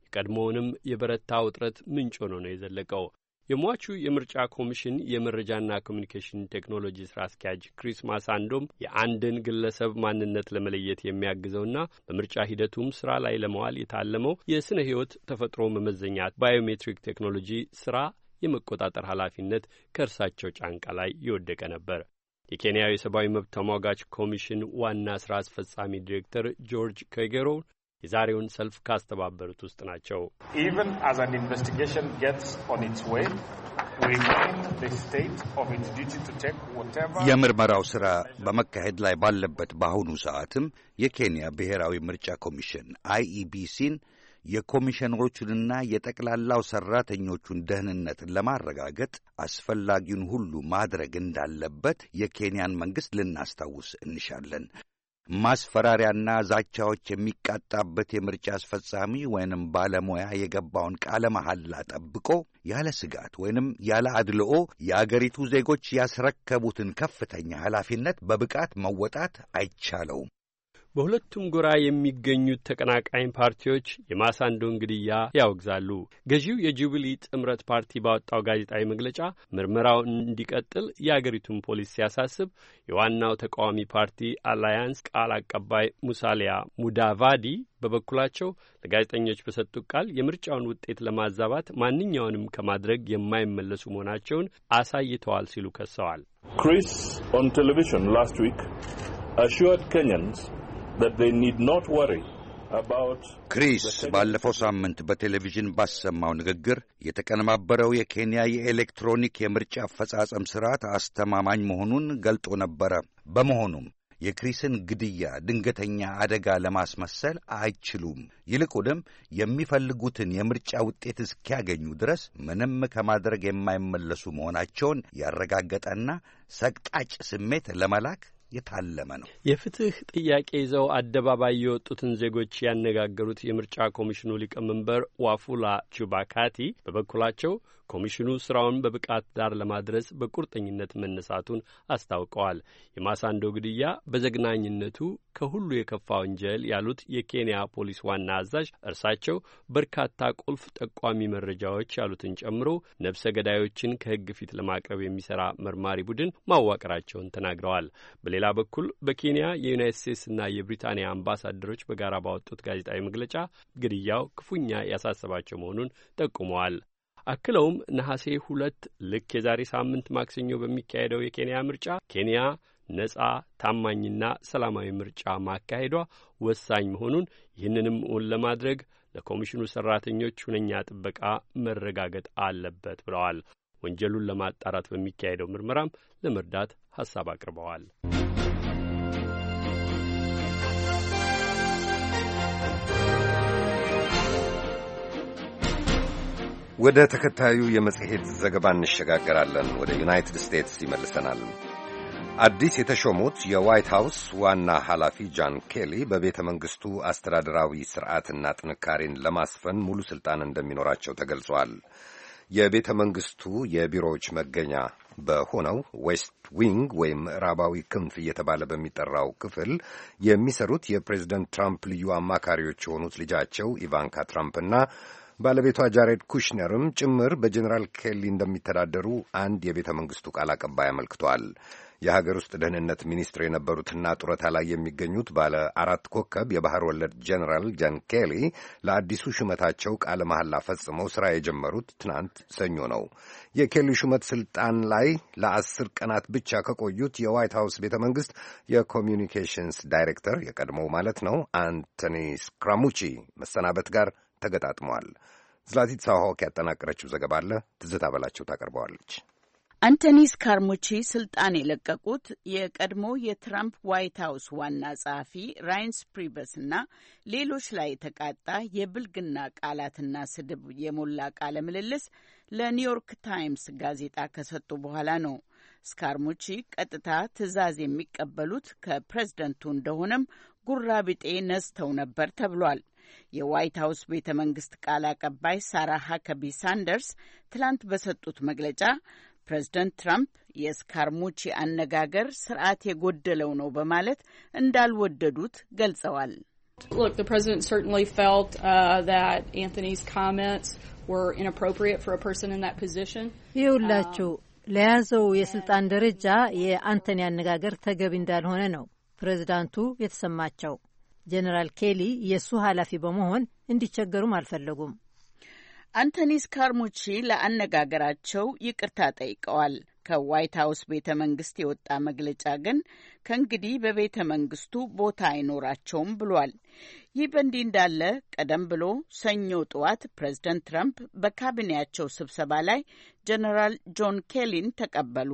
የቀድሞውንም የበረታ ውጥረት ምንጭ ሆኖ ነው የዘለቀው። የሟቹ የምርጫ ኮሚሽን የመረጃና ኮሚኒኬሽን ቴክኖሎጂ ስራ አስኪያጅ ክሪስ ማሳንዶም የአንድን ግለሰብ ማንነት ለመለየት የሚያግዘውና በምርጫ ሂደቱም ስራ ላይ ለመዋል የታለመው የስነ ሕይወት ተፈጥሮ መመዘኛ ባዮሜትሪክ ቴክኖሎጂ ስራ የመቆጣጠር ኃላፊነት ከእርሳቸው ጫንቃ ላይ የወደቀ ነበር። የኬንያው የሰብአዊ መብት ተሟጋች ኮሚሽን ዋና ስራ አስፈጻሚ ዲሬክተር ጆርጅ ከጌሮ የዛሬውን ሰልፍ ካስተባበሩት ውስጥ ናቸው። Even as an investigation gets on its way, we remind the state of its duty to take whatever የምርመራው ስራ በመካሄድ ላይ ባለበት በአሁኑ ሰዓትም የኬንያ ብሔራዊ ምርጫ ኮሚሽን አይኢቢሲን የኮሚሽነሮቹንና የጠቅላላው ሰራተኞቹን ደህንነት ለማረጋገጥ አስፈላጊውን ሁሉ ማድረግ እንዳለበት የኬንያን መንግስት ልናስታውስ እንሻለን። ማስፈራሪያና ዛቻዎች የሚቃጣበት የምርጫ አስፈጻሚ ወይንም ባለሙያ የገባውን ቃለ መሐላ ጠብቆ ያለ ስጋት ወይንም ያለ አድልኦ የአገሪቱ ዜጎች ያስረከቡትን ከፍተኛ ኃላፊነት በብቃት መወጣት አይቻለውም። በሁለቱም ጎራ የሚገኙት ተቀናቃኝ ፓርቲዎች የማሳንዶን ግድያ ያወግዛሉ። ገዢው የጁቢሊ ጥምረት ፓርቲ ባወጣው ጋዜጣዊ መግለጫ ምርመራው እንዲቀጥል የአገሪቱን ፖሊስ ሲያሳስብ፣ የዋናው ተቃዋሚ ፓርቲ አላያንስ ቃል አቀባይ ሙሳሊያ ሙዳቫዲ በበኩላቸው ለጋዜጠኞች በሰጡት ቃል የምርጫውን ውጤት ለማዛባት ማንኛውንም ከማድረግ የማይመለሱ መሆናቸውን አሳይተዋል ሲሉ ከሰዋል። Chris on television last week assured Kenyans that they need not worry about ክሪስ ባለፈው ሳምንት በቴሌቪዥን ባሰማው ንግግር የተቀነባበረው የኬንያ የኤሌክትሮኒክ የምርጫ አፈጻጸም ስርዓት አስተማማኝ መሆኑን ገልጦ ነበረ። በመሆኑም የክሪስን ግድያ ድንገተኛ አደጋ ለማስመሰል አይችሉም። ይልቁንም የሚፈልጉትን የምርጫ ውጤት እስኪያገኙ ድረስ ምንም ከማድረግ የማይመለሱ መሆናቸውን ያረጋገጠና ሰቅጣጭ ስሜት ለመላክ የታለመ ነው። የፍትህ ጥያቄ ይዘው አደባባይ የወጡትን ዜጎች ያነጋገሩት የምርጫ ኮሚሽኑ ሊቀመንበር ዋፉላ ቹባካቲ በበኩላቸው ኮሚሽኑ ስራውን በብቃት ዳር ለማድረስ በቁርጠኝነት መነሳቱን አስታውቀዋል። የማሳንዶ ግድያ በዘግናኝነቱ ከሁሉ የከፋ ወንጀል ያሉት የኬንያ ፖሊስ ዋና አዛዥ እርሳቸው በርካታ ቁልፍ ጠቋሚ መረጃዎች ያሉትን ጨምሮ ነፍሰ ገዳዮችን ከሕግ ፊት ለማቅረብ የሚሰራ መርማሪ ቡድን ማዋቀራቸውን ተናግረዋል። በሌላ በኩል በኬንያ የዩናይትድ ስቴትስና የብሪታንያ አምባሳደሮች በጋራ ባወጡት ጋዜጣዊ መግለጫ ግድያው ክፉኛ ያሳሰባቸው መሆኑን ጠቁመዋል። አክለውም ነሐሴ ሁለት ልክ የዛሬ ሳምንት ማክሰኞ በሚካሄደው የኬንያ ምርጫ ኬንያ ነጻ ታማኝና ሰላማዊ ምርጫ ማካሄዷ ወሳኝ መሆኑን፣ ይህንንም እውን ለማድረግ ለኮሚሽኑ ሠራተኞች ሁነኛ ጥበቃ መረጋገጥ አለበት ብለዋል። ወንጀሉን ለማጣራት በሚካሄደው ምርመራም ለመርዳት ሐሳብ አቅርበዋል። ወደ ተከታዩ የመጽሔት ዘገባ እንሸጋገራለን። ወደ ዩናይትድ ስቴትስ ይመልሰናል። አዲስ የተሾሙት የዋይት ሃውስ ዋና ኃላፊ ጃን ኬሊ በቤተ መንግሥቱ አስተዳደራዊ ሥርዓትና ጥንካሬን ለማስፈን ሙሉ ሥልጣን እንደሚኖራቸው ተገልጿል። የቤተ መንግሥቱ የቢሮዎች መገኛ በሆነው ዌስት ዊንግ ወይም ምዕራባዊ ክንፍ እየተባለ በሚጠራው ክፍል የሚሰሩት የፕሬዝደንት ትራምፕ ልዩ አማካሪዎች የሆኑት ልጃቸው ኢቫንካ ትራምፕና ባለቤቷ ጃሬድ ኩሽነርም ጭምር በጀኔራል ኬሊ እንደሚተዳደሩ አንድ የቤተ መንግሥቱ ቃል አቀባይ አመልክቷል። የሀገር ውስጥ ደህንነት ሚኒስትር የነበሩትና ጡረታ ላይ የሚገኙት ባለ አራት ኮከብ የባህር ወለድ ጀኔራል ጃን ኬሊ ለአዲሱ ሹመታቸው ቃለ መሐላ ፈጽመው ሥራ የጀመሩት ትናንት ሰኞ ነው። የኬሊ ሹመት ስልጣን ላይ ለአስር ቀናት ብቻ ከቆዩት የዋይት ሃውስ ቤተ መንግሥት የኮሚዩኒኬሽንስ ዳይሬክተር የቀድሞው ማለት ነው አንቶኒ ስክራሙቺ መሰናበት ጋር ተገጣጥሟል። ዝላቲት ሳሆክ ያጠናቀረችው ዘገባ አለ። ትዝታ በላቸው ታቀርበዋለች። አንቶኒ ስካርሙቺ ስልጣን የለቀቁት የቀድሞ የትራምፕ ዋይት ሀውስ ዋና ጸሐፊ ራይንስ ፕሪበስና ሌሎች ላይ የተቃጣ የብልግና ቃላትና ስድብ የሞላ ቃለ ምልልስ ለኒውዮርክ ታይምስ ጋዜጣ ከሰጡ በኋላ ነው። ስካርሙቺ ቀጥታ ትዕዛዝ የሚቀበሉት ከፕሬዝደንቱ እንደሆነም ጉራ ቢጤ ነስተው ነበር ተብሏል። የዋይት ሀውስ ቤተ መንግስት ቃል አቀባይ ሳራ ሀከቢ ሳንደርስ ትላንት በሰጡት መግለጫ ፕሬዝደንት ትራምፕ የስካርሙቺ አነጋገር ስርዓት የጎደለው ነው በማለት እንዳልወደዱት ገልጸዋል። Look, the president certainly felt uh, that Anthony's comments were inappropriate for a person in that position. ይውላችሁ ለያዘው የስልጣን ደረጃ የአንቶኒ አነጋገር ተገቢ እንዳልሆነ ነው ፕሬዝዳንቱ የተሰማቸው። ጀነራል ኬሊ የሱ ኃላፊ በመሆን እንዲቸገሩም አልፈለጉም። አንቶኒ ስካርሙቺ ለአነጋገራቸው ይቅርታ ጠይቀዋል። ከዋይት ሀውስ ቤተ መንግስት የወጣ መግለጫ ግን ከእንግዲህ በቤተ መንግስቱ ቦታ አይኖራቸውም ብሏል። ይህ በእንዲህ እንዳለ ቀደም ብሎ ሰኞ ጠዋት ፕሬዝደንት ትራምፕ በካቢኔያቸው ስብሰባ ላይ ጀነራል ጆን ኬሊን ተቀበሉ።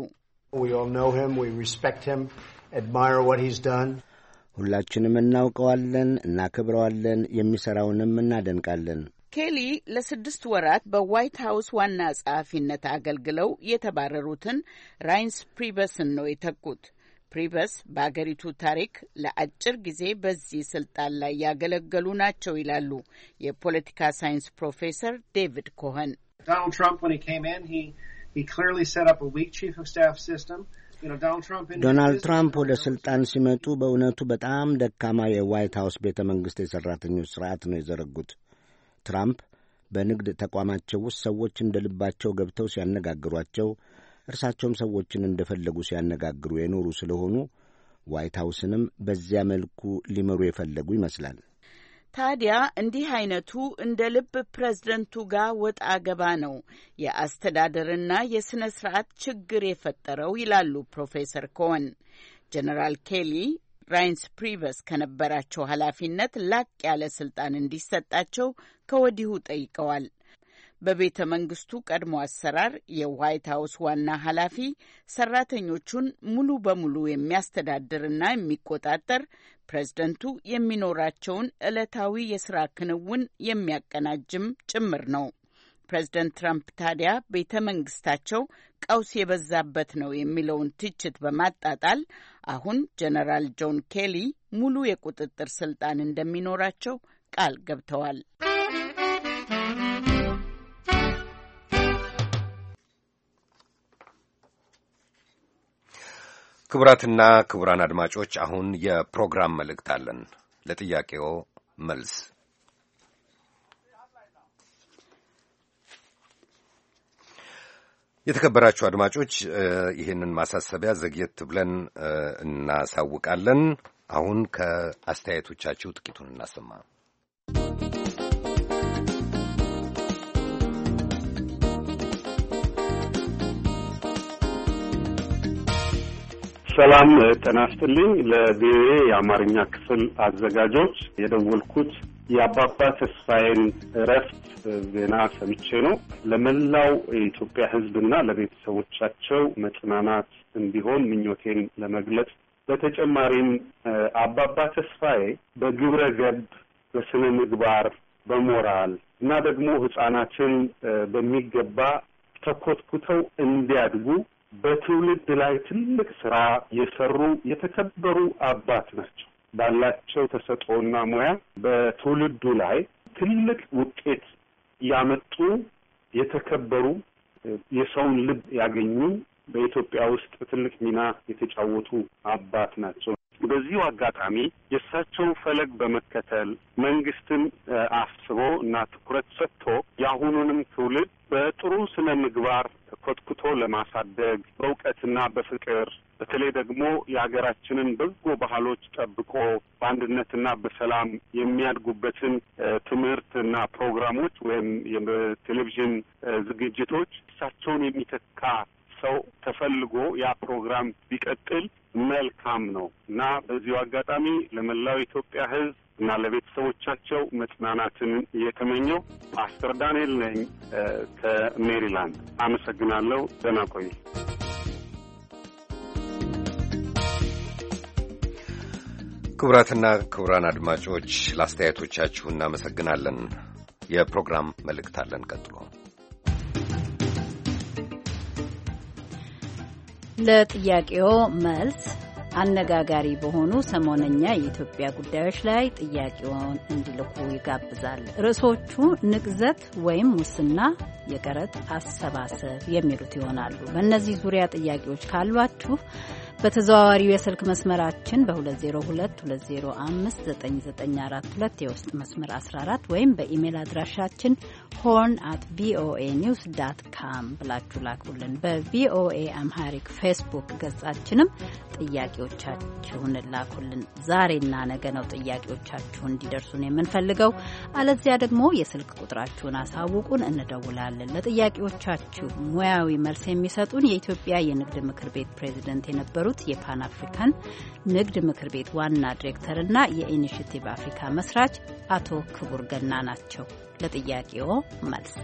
ሁላችንም እናውቀዋለን፣ እናከብረዋለን፣ የሚሰራውንም እናደንቃለን። ኬሊ ለስድስት ወራት በዋይት ሀውስ ዋና ጸሐፊነት አገልግለው የተባረሩትን ራይንስ ፕሪበስን ነው የተኩት። ፕሪበስ በአገሪቱ ታሪክ ለአጭር ጊዜ በዚህ ስልጣን ላይ ያገለገሉ ናቸው ይላሉ የፖለቲካ ሳይንስ ፕሮፌሰር ዴቪድ ኮኸን። ዶናልድ ትራምፕ ወደ ስልጣን ሲመጡ በእውነቱ በጣም ደካማ የዋይት ሀውስ ቤተ መንግስት የሰራተኞች ስርዓት ነው የዘረጉት። ትራምፕ በንግድ ተቋማቸው ውስጥ ሰዎች እንደ ልባቸው ገብተው ሲያነጋግሯቸው፣ እርሳቸውም ሰዎችን እንደፈለጉ ሲያነጋግሩ የኖሩ ስለሆኑ ዋይት ሀውስንም በዚያ መልኩ ሊመሩ የፈለጉ ይመስላል። ታዲያ እንዲህ አይነቱ እንደ ልብ ፕሬዝደንቱ ጋር ወጣ ገባ ነው የአስተዳደርና የሥነ ሥርዓት ችግር የፈጠረው ይላሉ ፕሮፌሰር ኮወን። ጀነራል ኬሊ ራይንስ ፕሪበስ ከነበራቸው ኃላፊነት ላቅ ያለ ስልጣን እንዲሰጣቸው ከወዲሁ ጠይቀዋል። በቤተ መንግስቱ ቀድሞ አሰራር የዋይት ሀውስ ዋና ኃላፊ ሰራተኞቹን ሙሉ በሙሉ የሚያስተዳድርና የሚቆጣጠር፣ ፕሬዝደንቱ የሚኖራቸውን ዕለታዊ የሥራ ክንውን የሚያቀናጅም ጭምር ነው። ፕሬዝደንት ትራምፕ ታዲያ ቤተ መንግስታቸው ቀውስ የበዛበት ነው የሚለውን ትችት በማጣጣል አሁን ጀነራል ጆን ኬሊ ሙሉ የቁጥጥር ስልጣን እንደሚኖራቸው ቃል ገብተዋል። ክቡራትና ክቡራን አድማጮች አሁን የፕሮግራም መልእክት አለን። ለጥያቄው መልስ የተከበራችሁ አድማጮች ይህንን ማሳሰቢያ ዘግየት ብለን እናሳውቃለን። አሁን ከአስተያየቶቻችሁ ጥቂቱን እናሰማ። ሰላም ጤና ይስጥልኝ። ለቪኦኤ የአማርኛ ክፍል አዘጋጆች የደወልኩት የአባባ ተስፋዬን እረፍት ዜና ሰምቼ ነው። ለመላው የኢትዮጵያ ሕዝብና ለቤተሰቦቻቸው መጽናናት እንዲሆን ምኞቴን ለመግለጽ፣ በተጨማሪም አባባ ተስፋዬ በግብረ ገብ፣ በስነ ምግባር፣ በሞራል እና ደግሞ ሕፃናትን በሚገባ ተኮትኩተው እንዲያድጉ በትውልድ ላይ ትልቅ ስራ የሰሩ የተከበሩ አባት ናቸው። ባላቸው ተሰጥኦና ሙያ በትውልዱ ላይ ትልቅ ውጤት ያመጡ የተከበሩ የሰውን ልብ ያገኙ በኢትዮጵያ ውስጥ ትልቅ ሚና የተጫወቱ አባት ናቸው። በዚሁ አጋጣሚ የእሳቸውን ፈለግ በመከተል መንግስትን አስቦ እና ትኩረት ሰጥቶ የአሁኑንም ትውልድ በጥሩ ስነ ምግባር ኮትኩቶ ለማሳደግ በእውቀትና በፍቅር በተለይ ደግሞ የሀገራችንን በጎ ባህሎች ጠብቆ በአንድነትና በሰላም የሚያድጉበትን ትምህርትና ፕሮግራሞች ወይም የቴሌቪዥን ዝግጅቶች እሳቸውን የሚተካ ሰው ተፈልጎ ያ ፕሮግራም ቢቀጥል መልካም ነው እና በዚሁ አጋጣሚ ለመላው ኢትዮጵያ ሕዝብ እና ለቤተሰቦቻቸው መጽናናትን እየተመኘው ፓስተር ዳንኤል ነኝ ከሜሪላንድ። አመሰግናለሁ። ደህና ቆዩ። ክቡራትና ክቡራን አድማጮች ለአስተያየቶቻችሁ እናመሰግናለን። የፕሮግራም መልእክት አለን። ቀጥሎ ለጥያቄው መልስ አነጋጋሪ በሆኑ ሰሞነኛ የኢትዮጵያ ጉዳዮች ላይ ጥያቄውን እንዲልኩ ይጋብዛል። ርዕሶቹ ንቅዘት ወይም ሙስና፣ የቀረጥ አሰባሰብ የሚሉት ይሆናሉ። በእነዚህ ዙሪያ ጥያቄዎች ካሏችሁ በተዘዋዋሪው የስልክ መስመራችን በሁለት ዜሮ ሁለት ሁለት ዜሮ አምስት ዘጠኝ ዘጠኝ አራት ሁለት የውስጥ መስመር አስራ አራት ወይም በኢሜል አድራሻችን ሆርን አት ቪኦኤ ኒውስ ዳት ካም ብላችሁ ላኩልን። በቪኦኤ አምሃሪክ ፌስቡክ ገጻችንም ጥያቄዎቻችሁን ላኩልን። ዛሬና ነገ ነው ጥያቄዎቻችሁን እንዲደርሱን የምንፈልገው። አለዚያ ደግሞ የስልክ ቁጥራችሁን አሳውቁን፣ እንደውላለን። ለጥያቄዎቻችሁ ሙያዊ መልስ የሚሰጡን የኢትዮጵያ የንግድ ምክር ቤት ፕሬዝዳንት የነበሩ የፓን አፍሪካን ንግድ ምክር ቤት ዋና ዲሬክተርና የኢኒሺቲቭ አፍሪካ መስራች አቶ ክቡር ገና ናቸው። ለጥያቄው መልስ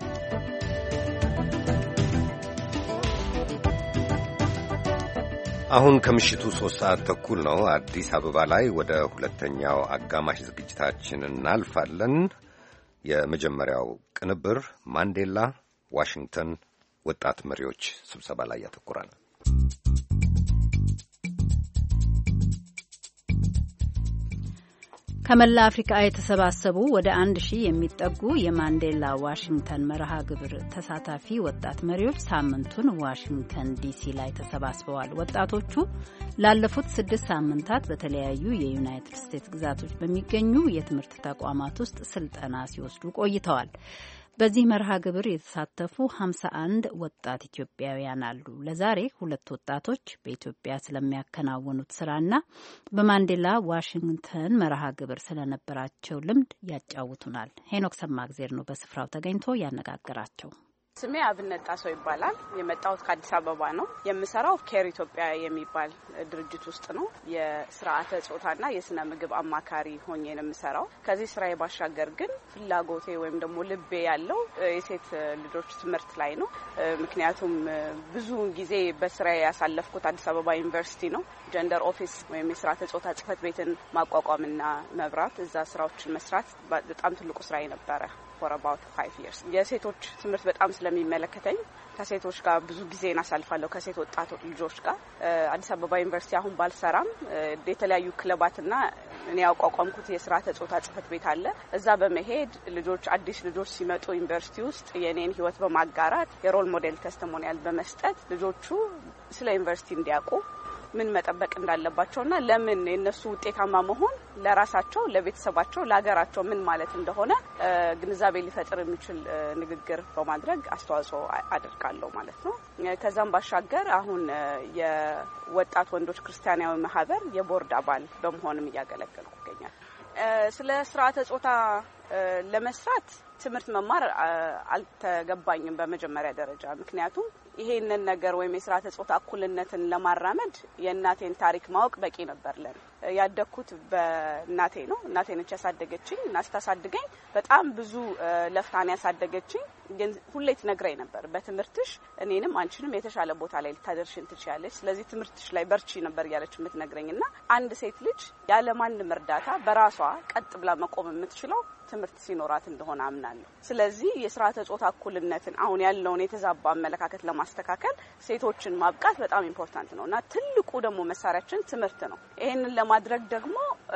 አሁን ከምሽቱ ሶስት ሰዓት ተኩል ነው አዲስ አበባ ላይ። ወደ ሁለተኛው አጋማሽ ዝግጅታችን እናልፋለን። የመጀመሪያው ቅንብር ማንዴላ ዋሽንግተን ወጣት መሪዎች ስብሰባ ላይ ያተኩራል። ከመላ አፍሪካ የተሰባሰቡ ወደ አንድ ሺህ የሚጠጉ የማንዴላ ዋሽንግተን መርሃ ግብር ተሳታፊ ወጣት መሪዎች ሳምንቱን ዋሽንግተን ዲሲ ላይ ተሰባስበዋል። ወጣቶቹ ላለፉት ስድስት ሳምንታት በተለያዩ የዩናይትድ ስቴትስ ግዛቶች በሚገኙ የትምህርት ተቋማት ውስጥ ስልጠና ሲወስዱ ቆይተዋል። በዚህ መርሃ ግብር የተሳተፉ ሀምሳ አንድ ወጣት ኢትዮጵያውያን አሉ። ለዛሬ ሁለት ወጣቶች በኢትዮጵያ ስለሚያከናውኑት ስራና በማንዴላ ዋሽንግተን መርሃ ግብር ስለነበራቸው ልምድ ያጫውቱናል። ሄኖክ ሰማግዜር ነው በስፍራው ተገኝቶ ያነጋገራቸው። ስሜ አብነት ጣሰው ይባላል። የመጣሁት ከአዲስ አበባ ነው። የምሰራው ኬር ኢትዮጵያ የሚባል ድርጅት ውስጥ ነው። የስርዓተ ጾታና የስነ ምግብ አማካሪ ሆኜ ነው የምሰራው። ከዚህ ስራዬ ባሻገር ግን ፍላጎቴ ወይም ደግሞ ልቤ ያለው የሴት ልጆች ትምህርት ላይ ነው። ምክንያቱም ብዙ ጊዜ በስራዬ ያሳለፍኩት አዲስ አበባ ዩኒቨርሲቲ ነው። ጀንደር ኦፊስ ወይም የስርዓተ ጾታ ጽህፈት ቤትን ማቋቋምና መብራት፣ እዛ ስራዎችን መስራት በጣም ትልቁ ስራዬ ነበረ። for about five years የሴቶች ትምህርት በጣም ስለሚመለከተኝ ከሴቶች ጋር ብዙ ጊዜ እናሳልፋለሁ። ከሴት ወጣት ልጆች ጋር አዲስ አበባ ዩኒቨርሲቲ አሁን ባልሰራም የተለያዩ ክለባትና እኔ ያቋቋምኩት የስርዓተ ጾታ ጽህፈት ቤት አለ። እዛ በመሄድ ልጆች አዲስ ልጆች ሲመጡ ዩኒቨርሲቲ ውስጥ የኔን ህይወት በማጋራት የሮል ሞዴል ቴስቲሞኒያል በመስጠት ልጆቹ ስለ ዩኒቨርሲቲ እንዲያውቁ ምን መጠበቅ እንዳለባቸውና ለምን የነሱ ውጤታማ መሆን ለራሳቸው፣ ለቤተሰባቸው፣ ለሀገራቸው ምን ማለት እንደሆነ ግንዛቤ ሊፈጥር የሚችል ንግግር በማድረግ አስተዋጽኦ አድርጋለሁ ማለት ነው። ከዛም ባሻገር አሁን የወጣት ወንዶች ክርስቲያናዊ ማህበር የቦርድ አባል በመሆንም እያገለገልኩ እገኛለሁ። ስለ ስርዓተ ጾታ ለመስራት ትምህርት መማር አልተገባኝም በመጀመሪያ ደረጃ። ምክንያቱም ይሄንን ነገር ወይም የስርዓተ ጾታ እኩልነትን ለማራመድ የእናቴን ታሪክ ማወቅ በቂ ነበር። ለን ያደኩት በእናቴ ነው። እናቴ ነች ያሳደገችኝ። እናቴ ታሳድገኝ በጣም ብዙ ለፍታን ያሳደገችኝ። ግን ሁሌ ትነግረኝ ነበር በትምህርትሽ እኔንም አንቺንም የተሻለ ቦታ ላይ ልታደርሽን ትችያለሽ፣ ስለዚህ ትምህርትሽ ላይ በርቺ ነበር ያለች የምትነግረኝና አንድ ሴት ልጅ ያለ ማንም እርዳታ በራሷ ቀጥ ብላ መቆም የምትችለው ትምህርት ሲኖራት እንደሆነ አምናለሁ። ስለዚህ የስርዓተ ጾታ እኩልነትን አሁን ያለውን የተዛባ አመለካከት ለማስተካከል ሴቶችን ማብቃት በጣም ኢምፖርታንት ነውና ትልቁ ደግሞ መሳሪያችን ትምህርት ነው። ይሄንን ለማድረግ ደግሞ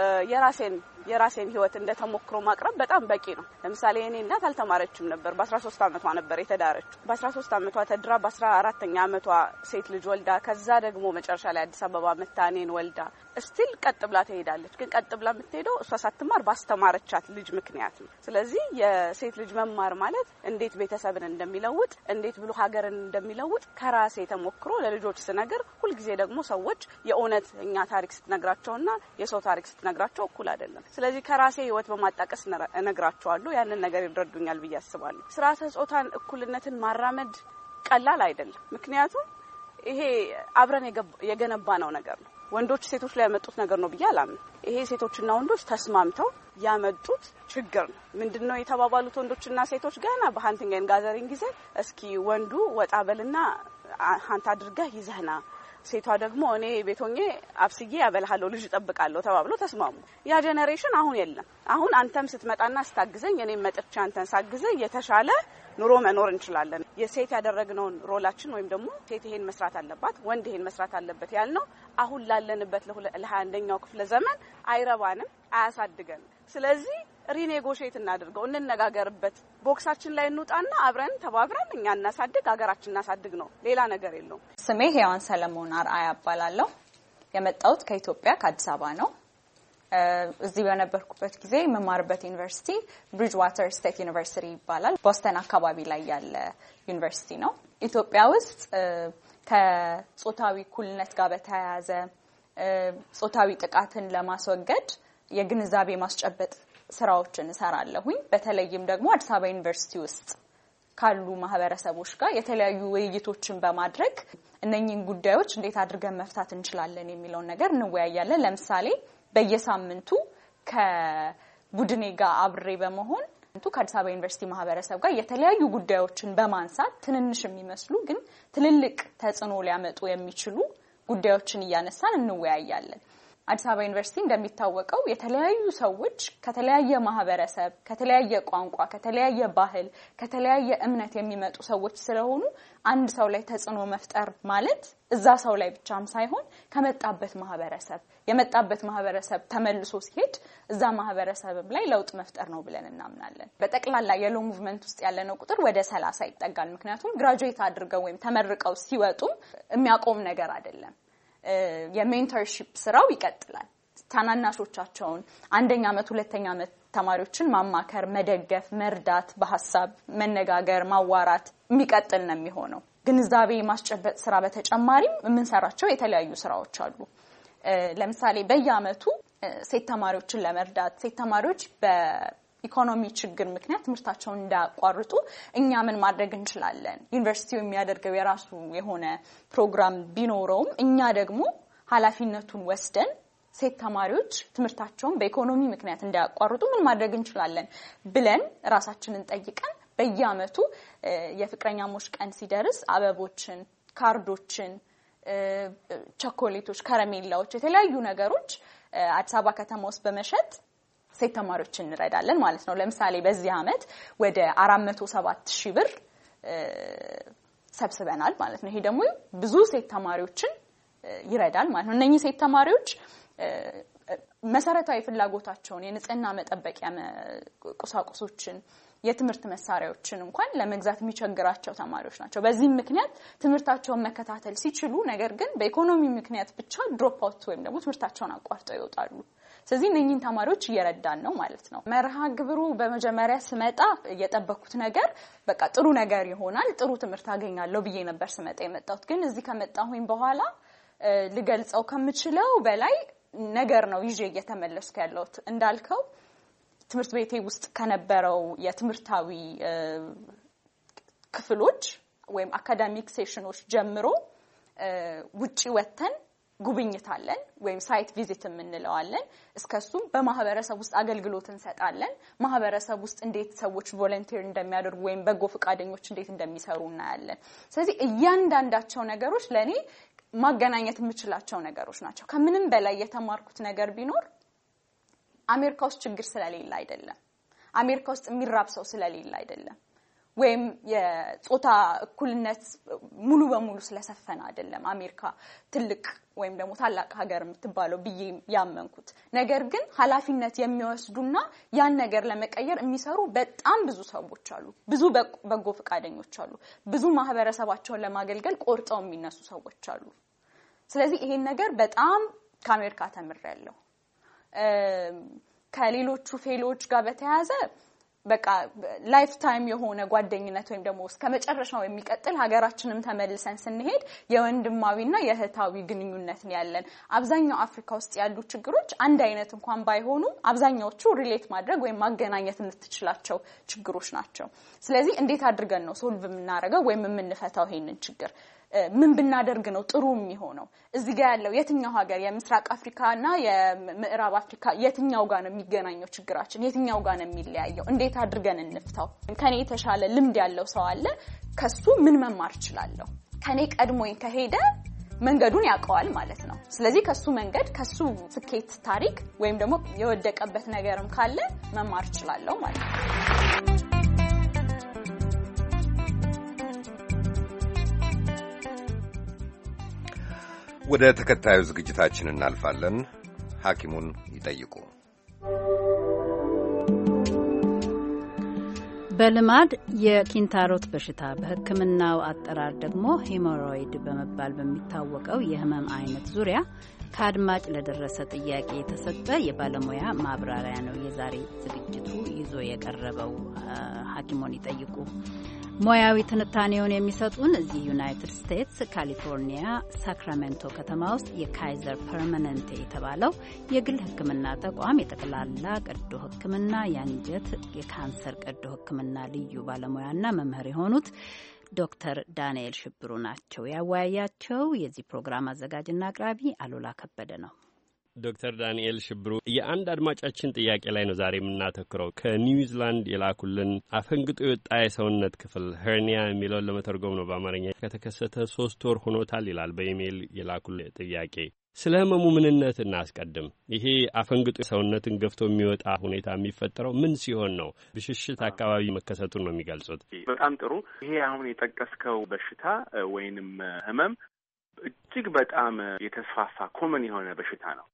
የራሴን የራሴን ህይወት እንደተሞክሮ ማቅረብ በጣም በቂ ነው። ለምሳሌ እኔ እናት አልተማረችም ነበር። በ13 አመቷ ነበር የተዳረችው። በ13 አመቷ ተድራ በ14ኛ አመቷ ሴት ልጅ ወልዳ ከዛ ደግሞ መጨረሻ ላይ አዲስ አበባ መታኔን ወልዳ ስቲል ቀጥ ብላ ትሄዳለች። ግን ቀጥ ብላ የምትሄደው እሷ ሳትማር ባስተማረቻት ልጅ ምክንያት ነው። ስለዚህ የሴት ልጅ መማር ማለት እንዴት ቤተሰብን እንደሚለውጥ እንዴት ብሎ ሀገርን እንደሚለውጥ ከራሴ ተሞክሮ ለልጆች ስነግር ሁልጊዜ ደግሞ ሰዎች የእውነት እኛ ታሪክ ስትነግራቸውና የሰው ታሪክ ስትነግራቸው እኩል አይደለም። ስለዚህ ከራሴ ህይወት በማጣቀስ እነግራቸዋለሁ። ያንን ነገር ይረዱኛል ብዬ አስባለሁ። ስርዓተ ጾታን እኩልነትን ማራመድ ቀላል አይደለም። ምክንያቱም ይሄ አብረን የገነባ ነው ነገር ነው። ወንዶች ሴቶች ላይ ያመጡት ነገር ነው ብዬ አላምንም። ይሄ ሴቶችና ወንዶች ተስማምተው ያመጡት ችግር ነው። ምንድነው የተባባሉት ወንዶችና ሴቶች ገና በሃንቲንግ ኤንድ ጋዘሪንግ ጊዜ እስኪ ወንዱ ወጣ በልና ሃንት አድርገህ ይዘህና ሴቷ ደግሞ እኔ ቤቶኜ አብስዬ ያበልሃለሁ ልጅ እጠብቃለሁ ተባብሎ ተስማሙ። ያ ጄኔሬሽን አሁን የለም። አሁን አንተም ስትመጣና ስታግዘኝ እኔም መጥቼ አንተን ሳግዘኝ የተሻለ ኑሮ መኖር እንችላለን። የሴት ያደረግነውን ሮላችን ወይም ደግሞ ሴት ይሄን መስራት አለባት፣ ወንድ ይሄን መስራት አለበት ያልነው አሁን ላለንበት ለሃያ አንደኛው ክፍለ ዘመን አይረባንም፣ አያሳድገንም። ስለዚህ ሪኔጎሼት እናድርገው፣ እንነጋገርበት፣ ቦክሳችን ላይ እንውጣና አብረን ተባብረን እኛ እናሳድግ፣ ሀገራችን እናሳድግ ነው። ሌላ ነገር የለውም። ስሜ ሄዋን ሰለሞን አርአያ እባላለሁ። የመጣሁት ከኢትዮጵያ ከአዲስ አበባ ነው። እዚህ በነበርኩበት ጊዜ መማርበት ዩኒቨርሲቲ ብሪጅ ዋተር ስቴት ዩኒቨርሲቲ ይባላል። ቦስተን አካባቢ ላይ ያለ ዩኒቨርሲቲ ነው። ኢትዮጵያ ውስጥ ከጾታዊ እኩልነት ጋር በተያያዘ ጾታዊ ጥቃትን ለማስወገድ የግንዛቤ ማስጨበጥ ስራዎችን እሰራለሁኝ። በተለይም ደግሞ አዲስ አበባ ዩኒቨርሲቲ ውስጥ ካሉ ማህበረሰቦች ጋር የተለያዩ ውይይቶችን በማድረግ እነኚህን ጉዳዮች እንዴት አድርገን መፍታት እንችላለን የሚለውን ነገር እንወያያለን። ለምሳሌ በየሳምንቱ ከቡድኔ ጋር አብሬ በመሆን ከአዲስ አበባ ዩኒቨርሲቲ ማህበረሰብ ጋር የተለያዩ ጉዳዮችን በማንሳት ትንንሽ የሚመስሉ ግን ትልልቅ ተጽዕኖ ሊያመጡ የሚችሉ ጉዳዮችን እያነሳን እንወያያለን። አዲስ አበባ ዩኒቨርሲቲ እንደሚታወቀው የተለያዩ ሰዎች ከተለያየ ማህበረሰብ፣ ከተለያየ ቋንቋ፣ ከተለያየ ባህል፣ ከተለያየ እምነት የሚመጡ ሰዎች ስለሆኑ አንድ ሰው ላይ ተጽዕኖ መፍጠር ማለት እዛ ሰው ላይ ብቻም ሳይሆን ከመጣበት ማህበረሰብ የመጣበት ማህበረሰብ ተመልሶ ሲሄድ እዛ ማህበረሰብም ላይ ለውጥ መፍጠር ነው ብለን እናምናለን። በጠቅላላ የሎ ሙቭመንት ውስጥ ያለነው ቁጥር ወደ ሰላሳ ይጠጋል። ምክንያቱም ግራጁዌት አድርገው ወይም ተመርቀው ሲወጡ የሚያቆም ነገር አይደለም። የሜንተርሺፕ ስራው ይቀጥላል። ታናናሾቻቸውን አንደኛ አመት ሁለተኛ አመት ተማሪዎችን ማማከር፣ መደገፍ፣ መርዳት፣ በሐሳብ መነጋገር፣ ማዋራት የሚቀጥል ነው የሚሆነው። ግንዛቤ ማስጨበጥ ስራ በተጨማሪም የምንሰራቸው የተለያዩ ስራዎች አሉ። ለምሳሌ በየአመቱ ሴት ተማሪዎችን ለመርዳት ሴት ተማሪዎች በኢኮኖሚ ችግር ምክንያት ትምህርታቸውን እንዳያቋርጡ እኛ ምን ማድረግ እንችላለን? ዩኒቨርሲቲው የሚያደርገው የራሱ የሆነ ፕሮግራም ቢኖረውም እኛ ደግሞ ኃላፊነቱን ወስደን ሴት ተማሪዎች ትምህርታቸውን በኢኮኖሚ ምክንያት እንዳያቋርጡ ምን ማድረግ እንችላለን ብለን ራሳችንን ጠይቀን በየአመቱ የፍቅረኛሞች ቀን ሲደርስ አበቦችን፣ ካርዶችን፣ ቸኮሌቶች፣ ከረሜላዎች፣ የተለያዩ ነገሮች አዲስ አበባ ከተማ ውስጥ በመሸጥ ሴት ተማሪዎችን እንረዳለን ማለት ነው። ለምሳሌ በዚህ አመት ወደ አራት መቶ ሰባት ሺህ ብር ሰብስበናል ማለት ነው። ይሄ ደግሞ ብዙ ሴት ተማሪዎችን ይረዳል ማለት ነው። እነኚህ ሴት ተማሪዎች መሰረታዊ ፍላጎታቸውን የንጽህና መጠበቂያ ቁሳቁሶችን፣ የትምህርት መሳሪያዎችን እንኳን ለመግዛት የሚቸግራቸው ተማሪዎች ናቸው። በዚህ ምክንያት ትምህርታቸውን መከታተል ሲችሉ ነገር ግን በኢኮኖሚ ምክንያት ብቻ ድሮፕ አውት ወይም ደግሞ ትምህርታቸውን አቋርጠው ይወጣሉ። ስለዚህ እነኚህን ተማሪዎች እየረዳን ነው ማለት ነው። መርሃ ግብሩ በመጀመሪያ ስመጣ የጠበቅኩት ነገር በቃ ጥሩ ነገር ይሆናል፣ ጥሩ ትምህርት አገኛለሁ ብዬ ነበር ስመጣ የመጣሁት። ግን እዚህ ከመጣሁኝ በኋላ ልገልጸው ከምችለው በላይ ነገር ነው ይዤ እየተመለስኩ ያለሁት። እንዳልከው ትምህርት ቤቴ ውስጥ ከነበረው የትምህርታዊ ክፍሎች ወይም አካዳሚክ ሴሽኖች ጀምሮ ውጪ ወተን ጉብኝት አለን ወይም ሳይት ቪዚት እንለዋለን። እስከሱም በማህበረሰብ ውስጥ አገልግሎት እንሰጣለን። ማህበረሰብ ውስጥ እንዴት ሰዎች ቮለንቲር እንደሚያደርጉ ወይም በጎ ፈቃደኞች እንዴት እንደሚሰሩ እናያለን። ስለዚህ እያንዳንዳቸው ነገሮች ለኔ ማገናኘት የምችላቸው ነገሮች ናቸው። ከምንም በላይ የተማርኩት ነገር ቢኖር አሜሪካ ውስጥ ችግር ስለሌለ አይደለም፣ አሜሪካ ውስጥ የሚራብ ሰው ስለሌለ አይደለም፣ ወይም የጾታ እኩልነት ሙሉ በሙሉ ስለሰፈነ አይደለም አሜሪካ ትልቅ ወይም ደግሞ ታላቅ ሀገር የምትባለው ብዬ ያመንኩት። ነገር ግን ኃላፊነት የሚወስዱና ያን ነገር ለመቀየር የሚሰሩ በጣም ብዙ ሰዎች አሉ፣ ብዙ በጎ ፈቃደኞች አሉ፣ ብዙ ማህበረሰባቸውን ለማገልገል ቆርጠው የሚነሱ ሰዎች አሉ። ስለዚህ ይሄን ነገር በጣም ከአሜሪካ ተምሬያለሁ። ከሌሎቹ ፌሎች ጋር በተያያዘ በቃ ላይፍ ታይም የሆነ ጓደኝነት ወይም ደግሞ እስከ መጨረሻው የሚቀጥል ሀገራችንም ተመልሰን ስንሄድ የወንድማዊና የእህታዊ ግንኙነት ነው ያለን። አብዛኛው አፍሪካ ውስጥ ያሉ ችግሮች አንድ አይነት እንኳን ባይሆኑ አብዛኛዎቹ ሪሌት ማድረግ ወይም ማገናኘት የምትችላቸው ችግሮች ናቸው። ስለዚህ እንዴት አድርገን ነው ሶልቭ የምናደርገው ወይም የምንፈታው ይሄንን ችግር? ምን ብናደርግ ነው ጥሩ የሚሆነው? እዚህ ጋር ያለው የትኛው ሀገር የምስራቅ አፍሪካና የምዕራብ አፍሪካ የትኛው ጋር ነው የሚገናኘው ችግራችን? የትኛው ጋር ነው የሚለያየው? እንዴት አድርገን እንፍታው? ከኔ የተሻለ ልምድ ያለው ሰው አለ፣ ከሱ ምን መማር እችላለሁ? ከኔ ቀድሞኝ ከሄደ መንገዱን ያውቀዋል ማለት ነው። ስለዚህ ከሱ መንገድ ከሱ ስኬት ታሪክ ወይም ደግሞ የወደቀበት ነገርም ካለ መማር እችላለሁ ማለት ነው። ወደ ተከታዩ ዝግጅታችን እናልፋለን። ሐኪሙን ይጠይቁ። በልማድ የኪንታሮት በሽታ በሕክምናው አጠራር ደግሞ ሄሞሮይድ በመባል በሚታወቀው የህመም አይነት ዙሪያ ከአድማጭ ለደረሰ ጥያቄ የተሰጠ የባለሙያ ማብራሪያ ነው የዛሬ ዝግጅቱ ይዞ የቀረበው። ሐኪሞን ይጠይቁ ሙያዊ ትንታኔውን የሚሰጡን እዚህ ዩናይትድ ስቴትስ ካሊፎርኒያ ሳክራሜንቶ ከተማ ውስጥ የካይዘር ፐርማነንቴ የተባለው የግል ሕክምና ተቋም የጠቅላላ ቀዶ ሕክምና የአንጀት የካንሰር ቀዶ ሕክምና ልዩ ባለሙያና መምህር የሆኑት ዶክተር ዳንኤል ሽብሩ ናቸው። ያወያያቸው የዚህ ፕሮግራም አዘጋጅና አቅራቢ አሉላ ከበደ ነው። ዶክተር ዳንኤል ሽብሩ የአንድ አድማጫችን ጥያቄ ላይ ነው ዛሬ የምናተኩረው። ከኒውዚላንድ የላኩልን አፈንግጦ የወጣ የሰውነት ክፍል ሄርኒያ የሚለውን ለመተርጎም ነው በአማርኛ። ከተከሰተ ሶስት ወር ሆኖታል ይላል በኢሜይል የላኩል ጥያቄ። ስለ ህመሙ ምንነት እናስቀድም። ይሄ አፈንግጦ ሰውነትን ገፍቶ የሚወጣ ሁኔታ የሚፈጠረው ምን ሲሆን ነው? ብሽሽት አካባቢ መከሰቱን ነው የሚገልጹት። በጣም ጥሩ። ይሄ አሁን የጠቀስከው በሽታ ወይንም ህመም እጅግ በጣም የተስፋፋ ኮመን የሆነ በሽታ ነው።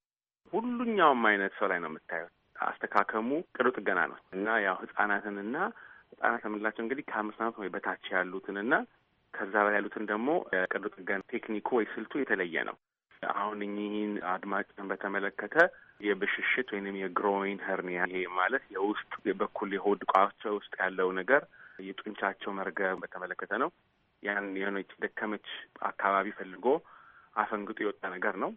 ሁሉኛውም አይነት ሰው ላይ ነው የምታየው። አስተካከሙ ቀዶ ጥገና ነው እና ያው ህጻናትንና ህጻናት የምንላቸው እንግዲህ ከአምስት ዓመት ወይ በታች ያሉትንና ከዛ በላይ ያሉትን ደግሞ ቀዶ ጥገና ቴክኒኩ ወይ ስልቱ የተለየ ነው። አሁን እኚህን አድማጭን በተመለከተ የብሽሽት ወይንም የግሮይን ሄርኒያ ይሄ ማለት የውስጥ በኩል የሆድ ዕቃቸው ውስጥ ያለው ነገር የጡንቻቸው መርገብ በተመለከተ ነው። ያን የሆነች ደከመች አካባቢ ፈልጎ አፈንግጦ የወጣ ነገር ነው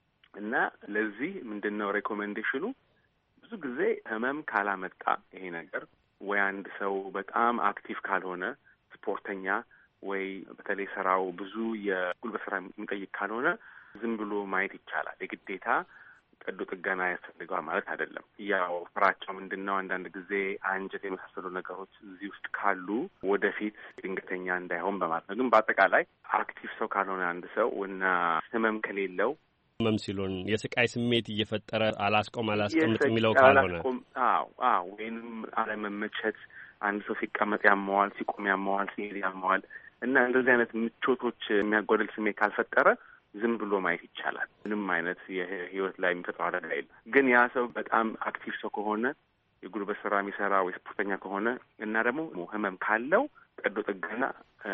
እና ለዚህ ምንድነው ሬኮሜንዴሽኑ? ብዙ ጊዜ ህመም ካላመጣ ይሄ ነገር ወይ አንድ ሰው በጣም አክቲቭ ካልሆነ ስፖርተኛ ወይ በተለይ ስራው ብዙ የጉልበት ስራ የሚጠይቅ ካልሆነ ዝም ብሎ ማየት ይቻላል። የግዴታ ቀዶ ጥገና ያስፈልገዋል ማለት አይደለም። ያው ፍራቸው ምንድነው አንዳንድ ጊዜ አንጀት የመሳሰሉ ነገሮች እዚህ ውስጥ ካሉ ወደፊት ድንገተኛ እንዳይሆን በማለት ነው። ግን በአጠቃላይ አክቲቭ ሰው ካልሆነ አንድ ሰው እና ህመም ከሌለው ህመም ሲሉን የስቃይ ስሜት እየፈጠረ አላስቆም አላስቀምጥ የሚለው ካልሆነ አዎ አዎ ወይንም አለመመቸት፣ አንድ ሰው ሲቀመጥ ያመዋል፣ ሲቆም ያመዋል፣ ሲሄድ ያመዋል እና እንደዚህ አይነት ምቾቶች የሚያጓደል ስሜት ካልፈጠረ ዝም ብሎ ማየት ይቻላል። ምንም አይነት የህይወት ላይ የሚፈጥረው አደጋ የለም። ግን ያ ሰው በጣም አክቲቭ ሰው ከሆነ የጉልበት ስራ የሚሰራ ወይ ስፖርተኛ ከሆነ እና ደግሞ ህመም ካለው ቀዶ ጥገና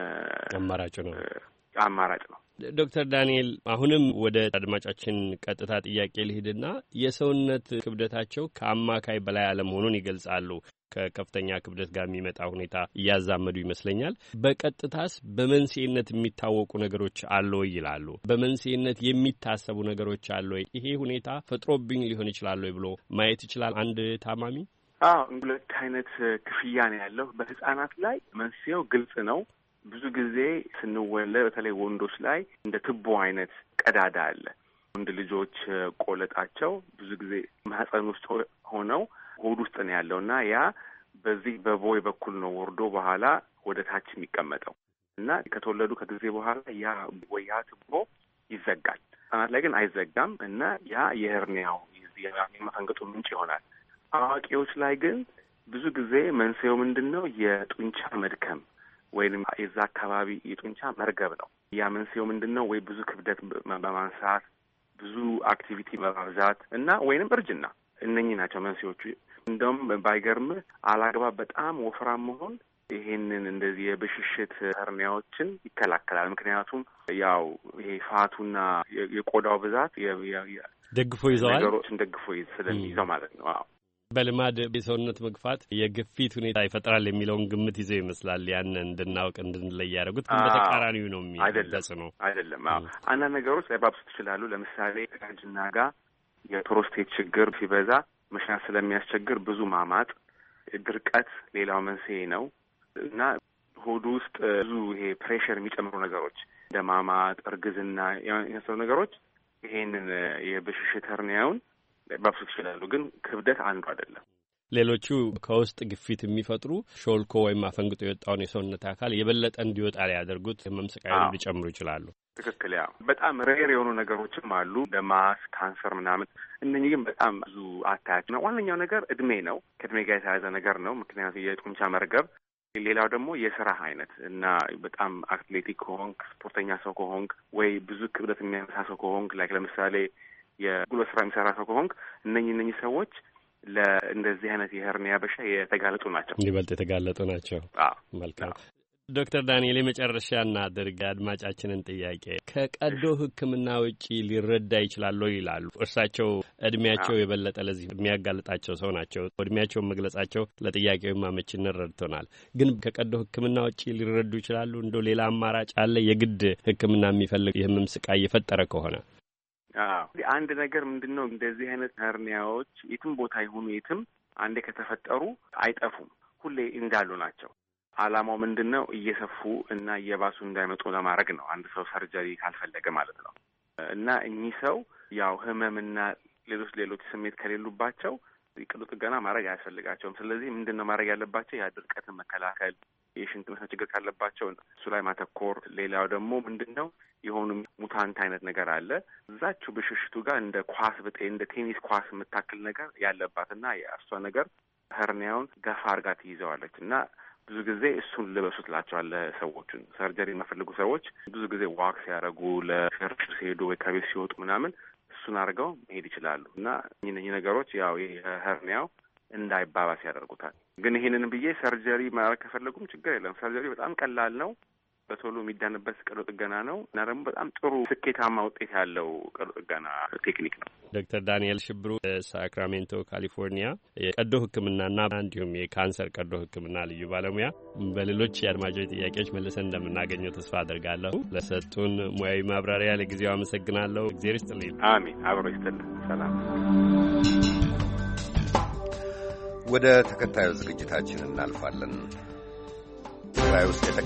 አማራጭ ነው አማራጭ ነው። ዶክተር ዳንኤል አሁንም ወደ አድማጫችን ቀጥታ ጥያቄ ልሂድና የሰውነት ክብደታቸው ከአማካይ በላይ አለመሆኑን ይገልጻሉ። ከከፍተኛ ክብደት ጋር የሚመጣ ሁኔታ እያዛመዱ ይመስለኛል። በቀጥታስ በመንስኤነት የሚታወቁ ነገሮች አሉ ወይ ይላሉ። በመንስኤነት የሚታሰቡ ነገሮች አሉ ወይ? ይሄ ሁኔታ ፈጥሮብኝ ሊሆን ይችላል ወይ ብሎ ማየት ይችላል አንድ ታማሚ? አዎ ሁለት አይነት ክፍያ ነው ያለው። በህፃናት ላይ መንስኤው ግልጽ ነው። ብዙ ጊዜ ስንወለድ በተለይ ወንዶች ላይ እንደ ትቦ አይነት ቀዳዳ አለ። ወንድ ልጆች ቆለጣቸው ብዙ ጊዜ ማህፀን ውስጥ ሆነው ሆድ ውስጥ ነው ያለውና ያ በዚህ በቦይ በኩል ነው ወርዶ በኋላ ወደ ታች የሚቀመጠው እና ከተወለዱ ከጊዜ በኋላ ያ ወይ ያ ትቦ ይዘጋል። ህጻናት ላይ ግን አይዘጋም እና ያ የሄርኒያው የመፈንገጡ ምንጭ ይሆናል። አዋቂዎች ላይ ግን ብዙ ጊዜ መንስኤው ምንድነው? የጡንቻ መድከም ወይንም የዛ አካባቢ የጡንቻ መርገብ ነው። ያ መንስኤው ምንድነው? ወይ ብዙ ክብደት በማንሳት ብዙ አክቲቪቲ በማብዛት እና ወይንም እርጅና። እነኚህ ናቸው መንስኤዎቹ። እንደውም ባይገርምህ አላግባብ በጣም ወፍራም መሆን ይሄንን እንደዚህ የብሽሽት ሄርኒያዎችን ይከላከላል። ምክንያቱም ያው ይሄ ፋቱና የቆዳው ብዛት ደግፎ ይዘዋል ነገሮችን ደግፎ ስለሚይዘው ማለት ነው። አዎ በልማድ የሰውነት መግፋት የግፊት ሁኔታ ይፈጥራል የሚለውን ግምት ይዘው ይመስላል ያን እንድናውቅ እንድንለይ ያደረጉት። ግን በተቃራኒው ነው የሚገለጽ ነው አይደለም። አዎ አንዳንድ ነገሮች ሊያባብሱት ይችላሉ። ለምሳሌ ከእርጅና ጋር የፕሮስቴት ችግር ሲበዛ መሽናት ስለሚያስቸግር ብዙ ማማጥ፣ ድርቀት ሌላው መንስኤ ነው እና ሆድ ውስጥ ብዙ ይሄ ፕሬሸር የሚጨምሩ ነገሮች እንደ ማማጥ፣ እርግዝና የመሰሉ ነገሮች ይሄንን የብሽሽት ሄርኒያውን ሊያባብሱት ይችላሉ። ግን ክብደት አንዱ አይደለም። ሌሎቹ ከውስጥ ግፊት የሚፈጥሩ ሾልኮ ወይም አፈንግጦ የወጣውን የሰውነት አካል የበለጠ እንዲወጣ ሊያደርጉት ህመም ስቃዩን ሊጨምሩ ይችላሉ። ትክክል። ያው በጣም ሬር የሆኑ ነገሮችም አሉ እንደ ማስ ካንሰር ምናምን። እነኚህ ግን በጣም ብዙ አታያቸው ነው። ዋነኛው ነገር እድሜ ነው። ከእድሜ ጋር የተያያዘ ነገር ነው። ምክንያቱም የጡንቻ መርገብ። ሌላው ደግሞ የስራ አይነት እና በጣም አትሌቲክ ከሆንክ ስፖርተኛ ሰው ከሆንክ ወይ ብዙ ክብደት የሚያነሳ ሰው ከሆንክ ላይክ ለምሳሌ የጉልበት ስራ የሚሰራ ሰው ከሆንክ እነኚህ እነኚህ ሰዎች ለእንደዚህ አይነት የሄርኒያ በሽታ የተጋለጡ ናቸው። ይበልጥ የተጋለጡ ናቸው። አዎ መልካም ዶክተር ዳንኤል የመጨረሻ እናድርግ አድማጫችንን ጥያቄ ከቀዶ ሕክምና ውጪ ሊረዳ ይችላል ይላሉ። እርሳቸው እድሜያቸው የበለጠ ለዚህ የሚያጋልጣቸው ሰው ናቸው። እድሜያቸውን መግለጻቸው ለጥያቄው ማመችነት ረድቶናል። ግን ከቀዶ ሕክምና ውጪ ሊረዱ ይችላሉ? እንደው ሌላ አማራጭ አለ? የግድ ሕክምና የሚፈልግ የህመም ስቃይ የፈጠረ ከሆነ አዎ አንድ ነገር ምንድነው እንደዚህ አይነት ሄርኒያዎች የትም ቦታ ይሁኑ የትም አንዴ ከተፈጠሩ አይጠፉም፣ ሁሌ እንዳሉ ናቸው። አላማው ምንድነው? እየሰፉ እና እየባሱ እንዳይመጡ ለማድረግ ነው። አንድ ሰው ሰርጀሪ ካልፈለገ ማለት ነው። እና እኚህ ሰው ያው ህመምና ሌሎች ሌሎች ስሜት ከሌሉባቸው ቀዶ ጥገና ማድረግ አያስፈልጋቸውም። ስለዚህ ምንድነው ማድረግ ያለባቸው? ያ ድርቀትን መከላከል፣ የሽንት መስመር ችግር ካለባቸው እሱ ላይ ማተኮር። ሌላው ደግሞ ምንድነው የሆኑ ሙታንት አይነት ነገር አለ እዛችሁ በሽሽቱ ጋር እንደ ኳስ ብጤ እንደ ቴኒስ ኳስ የምታክል ነገር ያለባትና የእሷ ነገር ሄርኒያውን ገፋ አድርጋ ትይዘዋለች እና ብዙ ጊዜ እሱን ልበሱት ላቸዋል። ሰዎችን ሰርጀሪ የሚፈልጉ ሰዎች ብዙ ጊዜ ዋክስ ያደረጉ ለሽርሽር ሲሄዱ ወይ ከቤት ሲወጡ ምናምን እሱን አድርገው መሄድ ይችላሉ እና እኚህ ነገሮች ያው የሄርኒያው እንዳይባባስ ያደርጉታል። ግን ይሄንን ብዬ ሰርጀሪ ማድረግ ከፈለጉም ችግር የለም። ሰርጀሪ በጣም ቀላል ነው። በቶሎ የሚዳንበት ቀዶ ጥገና ነው እና ደግሞ በጣም ጥሩ ስኬታማ ውጤት ያለው ቀዶ ጥገና ቴክኒክ ነው። ዶክተር ዳንኤል ሽብሩ ሳክራሜንቶ ካሊፎርኒያ የቀዶ ሕክምናና እንዲሁም የካንሰር ቀዶ ሕክምና ልዩ ባለሙያ፣ በሌሎች የአድማጮች ጥያቄዎች መልሰን እንደምናገኘው ተስፋ አድርጋለሁ። ለሰጡን ሙያዊ ማብራሪያ ለጊዜው አመሰግናለሁ። እግዚአብሔር ይስጥልኝ። አሜን። አብሮ ይስጥልኝ። ሰላም። ወደ ተከታዩ ዝግጅታችን እናልፋለን። ትግራይ ውስጥ የተገ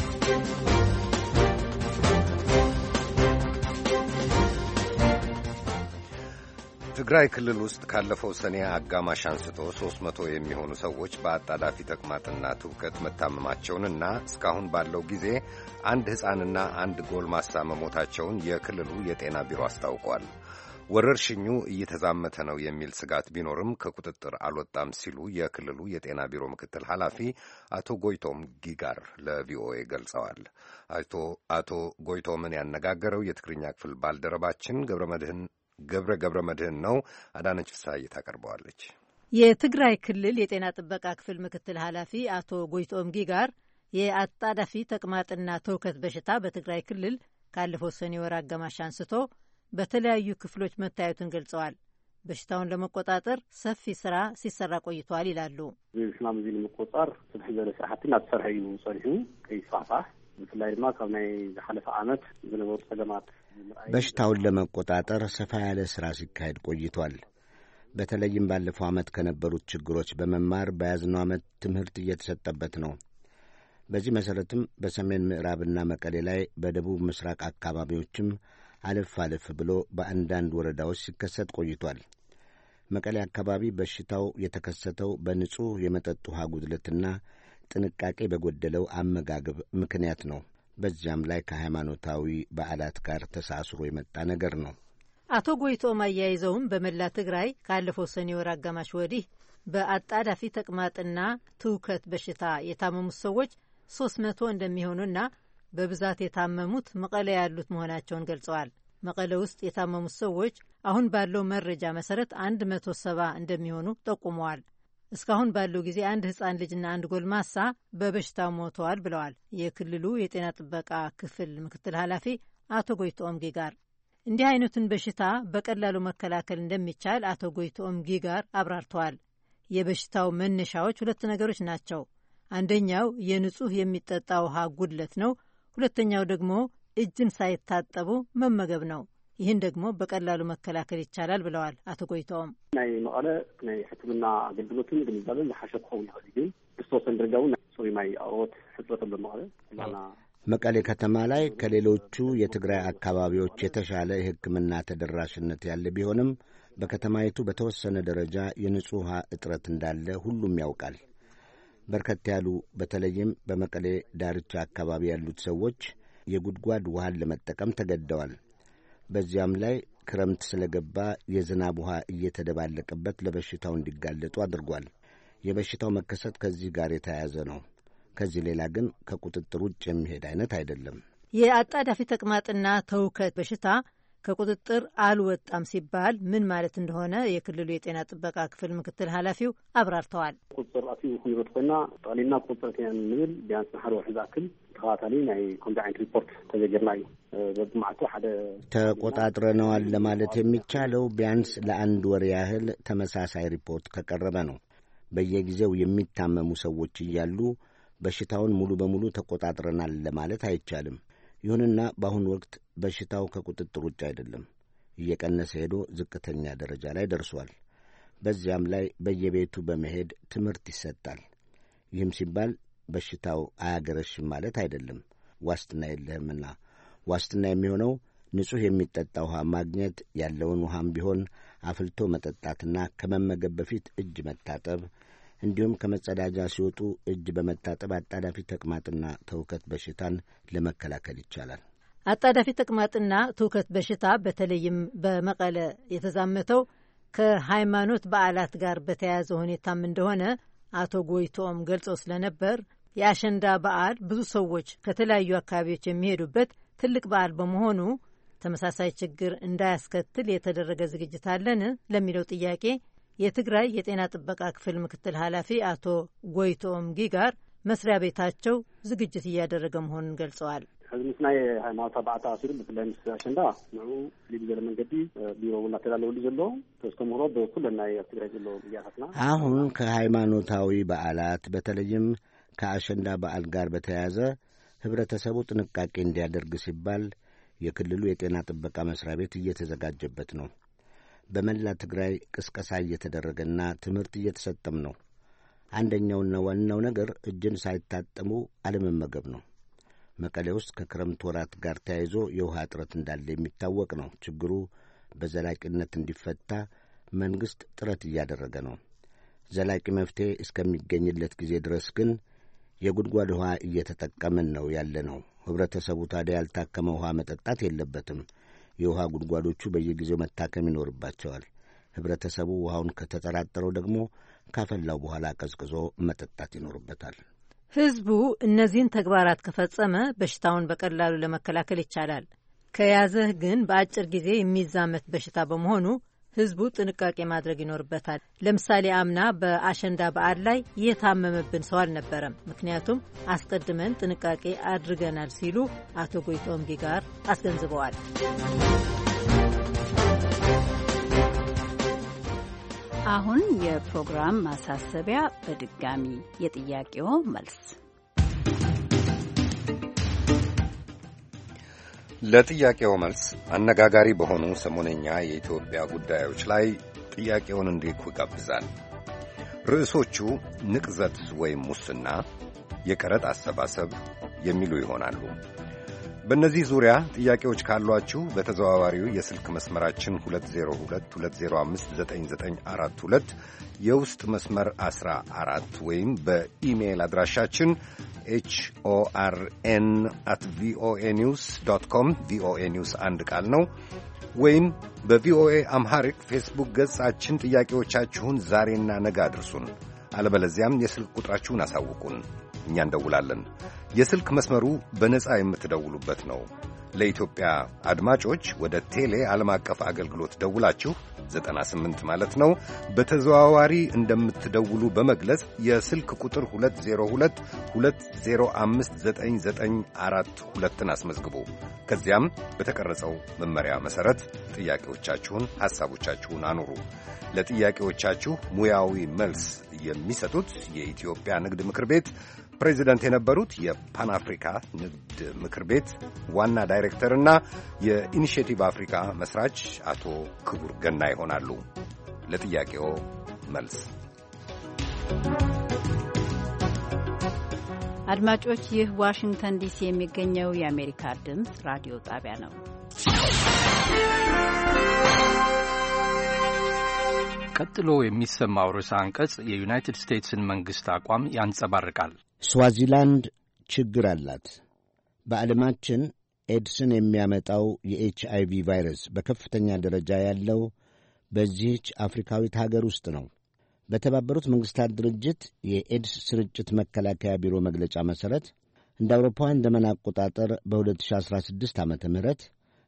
ትግራይ ክልል ውስጥ ካለፈው ሰኔ አጋማሽ አንስቶ ሦስት መቶ የሚሆኑ ሰዎች በአጣዳፊ ተቅማጥና ትውከት መታመማቸውንና እስካሁን ባለው ጊዜ አንድ ሕፃንና አንድ ጎልማሳ መሞታቸውን የክልሉ የጤና ቢሮ አስታውቋል። ወረርሽኙ እየተዛመተ ነው የሚል ስጋት ቢኖርም ከቁጥጥር አልወጣም ሲሉ የክልሉ የጤና ቢሮ ምክትል ኃላፊ አቶ ጎይቶም ጊጋር ለቪኦኤ ገልጸዋል። አቶ ጎይቶምን ያነጋገረው የትግርኛ ክፍል ባልደረባችን ገብረ መድህን ገብረ ገብረ መድህን ነው። አዳነች ፍስሐዬ ታቀርበዋለች። የትግራይ ክልል የጤና ጥበቃ ክፍል ምክትል ኃላፊ አቶ ጎይቶም ጊጋር የአጣዳፊ ተቅማጥና ትውከት በሽታ በትግራይ ክልል ካለፈው ሰኔ ወር አጋማሽ አንስቶ በተለያዩ ክፍሎች መታየቱን ገልጸዋል። በሽታውን ለመቆጣጠር ሰፊ ስራ ሲሰራ ቆይቷል ይላሉ። ስማም ዚ ለመቆጣጠር ስልሕ ዘለ ስራሕትን አትሰርሐ እዩ ጸኒሑ ከይስፋሕፋሕ ብፍላይ ድማ ካብ ናይ ዝሓለፈ ዓመት ዝነበሩ ጸገማት በሽታውን ለመቆጣጠር ሰፋ ያለ ስራ ሲካሄድ ቆይቷል። በተለይም ባለፈው ዓመት ከነበሩት ችግሮች በመማር በያዝነው ዓመት ትምህርት እየተሰጠበት ነው። በዚህ መሰረትም በሰሜን ምዕራብና መቀሌ ላይ በደቡብ ምስራቅ አካባቢዎችም አለፍ አለፍ ብሎ በአንዳንድ ወረዳዎች ሲከሰት ቆይቷል። መቀሌ አካባቢ በሽታው የተከሰተው በንጹሕ የመጠጥ ውሃ ጉድለትና ጥንቃቄ በጎደለው አመጋገብ ምክንያት ነው። በዚያም ላይ ከሃይማኖታዊ በዓላት ጋር ተሳስሮ የመጣ ነገር ነው። አቶ ጎይቶም አያይዘውም በመላ ትግራይ ካለፈው ሰኔ ወር አጋማሽ ወዲህ በአጣዳፊ ተቅማጥና ትውከት በሽታ የታመሙት ሰዎች ሶስት መቶ እንደሚሆኑና በብዛት የታመሙት መቀለ ያሉት መሆናቸውን ገልጸዋል። መቀለ ውስጥ የታመሙት ሰዎች አሁን ባለው መረጃ መሰረት አንድ መቶ ሰባ እንደሚሆኑ ጠቁመዋል። እስካሁን ባለው ጊዜ አንድ ሕፃን ልጅና አንድ ጎልማሳ በበሽታው ሞተዋል ብለዋል የክልሉ የጤና ጥበቃ ክፍል ምክትል ኃላፊ አቶ ጎይቶም ጊጋር። እንዲህ አይነቱን በሽታ በቀላሉ መከላከል እንደሚቻል አቶ ጎይቶም ጊጋር አብራርተዋል። የበሽታው መነሻዎች ሁለት ነገሮች ናቸው። አንደኛው የንጹህ የሚጠጣ ውሃ ጉድለት ነው። ሁለተኛው ደግሞ እጅን ሳይታጠቡ መመገብ ነው። ይህን ደግሞ በቀላሉ መከላከል ይቻላል ብለዋል አቶ ጎይቶም። ናይ መቀለ ናይ ሕክምና አገልግሎትን ግንዛቤ ዝሓሸ ክኸውን ይኽእል ግን ብዝተወሰነ ደረጃ እውን ጽሩይ ማይ አቅርቦት ሕፅረት ኣሎ መቀለ መቀሌ ከተማ ላይ ከሌሎቹ የትግራይ አካባቢዎች የተሻለ የሕክምና ተደራሽነት ያለ ቢሆንም በከተማይቱ በተወሰነ ደረጃ የንጹህ ውሃ እጥረት እንዳለ ሁሉም ያውቃል። በርከት ያሉ በተለይም በመቀሌ ዳርቻ አካባቢ ያሉት ሰዎች የጉድጓድ ውሃን ለመጠቀም ተገደዋል። በዚያም ላይ ክረምት ስለገባ የዝናብ ውሃ እየተደባለቀበት ለበሽታው እንዲጋለጡ አድርጓል። የበሽታው መከሰት ከዚህ ጋር የተያያዘ ነው። ከዚህ ሌላ ግን ከቁጥጥር ውጭ የሚሄድ አይነት አይደለም። የአጣዳፊ ተቅማጥና ተውከት በሽታ ከቁጥጥር አልወጣም ሲባል ምን ማለት እንደሆነ የክልሉ የጤና ጥበቃ ክፍል ምክትል ኃላፊው አብራርተዋል። ቁጥጥር አጥዩ ኩይበት ኮይና ጣሊና ቁጥጥር ከያን ንብል ቢያንስ ሓደ ወሕ ዝኣክል ተኸታታሊ ናይ ከምዚ ዓይነት ሪፖርት ተዘጊርና እዩ። በብማዕቱ ሓደ ተቆጣጥረነዋል ለማለት የሚቻለው ቢያንስ ለአንድ ወር ያህል ተመሳሳይ ሪፖርት ከቀረበ ነው። በየጊዜው የሚታመሙ ሰዎች እያሉ በሽታውን ሙሉ በሙሉ ተቆጣጥረናል ለማለት አይቻልም። ይሁንና በአሁኑ ወቅት በሽታው ከቁጥጥር ውጭ አይደለም፣ እየቀነሰ ሄዶ ዝቅተኛ ደረጃ ላይ ደርሷል። በዚያም ላይ በየቤቱ በመሄድ ትምህርት ይሰጣል። ይህም ሲባል በሽታው አያገረሽም ማለት አይደለም። ዋስትና የለህምና ዋስትና የሚሆነው ንጹሕ የሚጠጣ ውሃ ማግኘት፣ ያለውን ውሃም ቢሆን አፍልቶ መጠጣትና ከመመገብ በፊት እጅ መታጠብ እንዲሁም ከመጸዳጃ ሲወጡ እጅ በመታጠብ አጣዳፊ ተቅማጥና ትውከት በሽታን ለመከላከል ይቻላል። አጣዳፊ ተቅማጥና ትውከት በሽታ በተለይም በመቀለ የተዛመተው ከሃይማኖት በዓላት ጋር በተያያዘ ሁኔታም እንደሆነ አቶ ጎይቶም ገልጸው ስለነበር የአሸንዳ በዓል ብዙ ሰዎች ከተለያዩ አካባቢዎች የሚሄዱበት ትልቅ በዓል በመሆኑ ተመሳሳይ ችግር እንዳያስከትል የተደረገ ዝግጅት አለን ለሚለው ጥያቄ የትግራይ የጤና ጥበቃ ክፍል ምክትል ኃላፊ አቶ ጎይቶም ጊጋር መስሪያ ቤታቸው ዝግጅት እያደረገ መሆኑን ገልጸዋል። ሕዚ ምስ ናይ ሃይማኖት በዓታ ሲሉ ብፍላይ ምስ አሸንዳ ንዑ ፍልይ ዝበለ መንገዲ ቢሮ እናተላለወሉ ዘሎ ተስተምህሮ በኩል ናይ ትግራይ ዘሎ ብያታትና አሁን ከሃይማኖታዊ በዓላት በተለይም ከአሸንዳ በዓል ጋር በተያያዘ ህብረተሰቡ ጥንቃቄ እንዲያደርግ ሲባል የክልሉ የጤና ጥበቃ መስሪያ ቤት እየተዘጋጀበት ነው። በመላ ትግራይ ቅስቀሳ እየተደረገና ትምህርት እየተሰጠም ነው። አንደኛውና ዋናው ነገር እጅን ሳይታጠሙ አለመመገብ ነው። መቀሌ ውስጥ ከክረምት ወራት ጋር ተያይዞ የውሃ እጥረት እንዳለ የሚታወቅ ነው። ችግሩ በዘላቂነት እንዲፈታ መንግሥት ጥረት እያደረገ ነው። ዘላቂ መፍትሄ እስከሚገኝለት ጊዜ ድረስ ግን የጉድጓድ ውሃ እየተጠቀምን ነው ያለ ነው። ህብረተሰቡ ታዲያ ያልታከመ ውሃ መጠጣት የለበትም። የውሃ ጉድጓዶቹ በየጊዜው መታከም ይኖርባቸዋል። ህብረተሰቡ ውሃውን ከተጠራጠረው ደግሞ ካፈላው በኋላ ቀዝቅዞ መጠጣት ይኖርበታል። ህዝቡ እነዚህን ተግባራት ከፈጸመ በሽታውን በቀላሉ ለመከላከል ይቻላል። ከያዘህ ግን በአጭር ጊዜ የሚዛመት በሽታ በመሆኑ ህዝቡ ጥንቃቄ ማድረግ ይኖርበታል። ለምሳሌ አምና በአሸንዳ በዓል ላይ የታመመብን ሰው አልነበረም፣ ምክንያቱም አስቀድመን ጥንቃቄ አድርገናል ሲሉ አቶ ጎይቶም ጊጋር አስገንዝበዋል። አሁን የፕሮግራም ማሳሰቢያ በድጋሚ የጥያቄው መልስ ለጥያቄው መልስ አነጋጋሪ በሆኑ ሰሞነኛ የኢትዮጵያ ጉዳዮች ላይ ጥያቄውን እንዲልኩ ይጋብዛል። ርዕሶቹ ንቅዘት ወይም ሙስና፣ የቀረጥ አሰባሰብ የሚሉ ይሆናሉ። በእነዚህ ዙሪያ ጥያቄዎች ካሏችሁ በተዘዋዋሪው የስልክ መስመራችን ሁለት ዜሮ ሁለት ሁለት ዜሮ አምስት ዘጠኝ ዘጠኝ አራት ሁለት የውስጥ መስመር አስራ አራት ወይም በኢሜይል አድራሻችን ኤች ኦ አር ኤን አት ቪኦኤ ኒውስ ዶት ኮም ቪኦኤ ኒውስ አንድ ቃል ነው። ወይም በቪኦኤ አምሃሪክ ፌስቡክ ገጻችን ጥያቄዎቻችሁን ዛሬና ነገ አድርሱን። አለበለዚያም የስልክ ቁጥራችሁን አሳውቁን፣ እኛ እንደውላለን። የስልክ መስመሩ በነጻ የምትደውሉበት ነው። ለኢትዮጵያ አድማጮች ወደ ቴሌ ዓለም አቀፍ አገልግሎት ደውላችሁ ዘጠና ስምንት ማለት ነው በተዘዋዋሪ እንደምትደውሉ በመግለጽ የስልክ ቁጥር ሁለት ዜሮ ሁለት ሁለት ዜሮ አምስት ዘጠኝ ዘጠኝ አራት ሁለትን አስመዝግቡ። ከዚያም በተቀረጸው መመሪያ መሠረት ጥያቄዎቻችሁን፣ ሐሳቦቻችሁን አኑሩ። ለጥያቄዎቻችሁ ሙያዊ መልስ የሚሰጡት የኢትዮጵያ ንግድ ምክር ቤት ፕሬዚደንት የነበሩት የፓን አፍሪካ ንግድ ምክር ቤት ዋና ዳይሬክተርና የኢኒሼቲቭ አፍሪካ መስራች አቶ ክቡር ገና ይሆናሉ። ለጥያቄው መልስ። አድማጮች፣ ይህ ዋሽንግተን ዲሲ የሚገኘው የአሜሪካ ድምፅ ራዲዮ ጣቢያ ነው። ቀጥሎ የሚሰማው ርዕሰ አንቀጽ የዩናይትድ ስቴትስን መንግሥት አቋም ያንጸባርቃል። ስዋዚላንድ ችግር አላት። በዓለማችን ኤድስን የሚያመጣው የኤች አይ ቪ ቫይረስ በከፍተኛ ደረጃ ያለው በዚህች አፍሪካዊት ሀገር ውስጥ ነው። በተባበሩት መንግሥታት ድርጅት የኤድስ ስርጭት መከላከያ ቢሮ መግለጫ መሠረት እንደ አውሮፓውያን ዘመን አቆጣጠር በሁለት ሺህ አስራ ስድስት ዓመተ ምህረት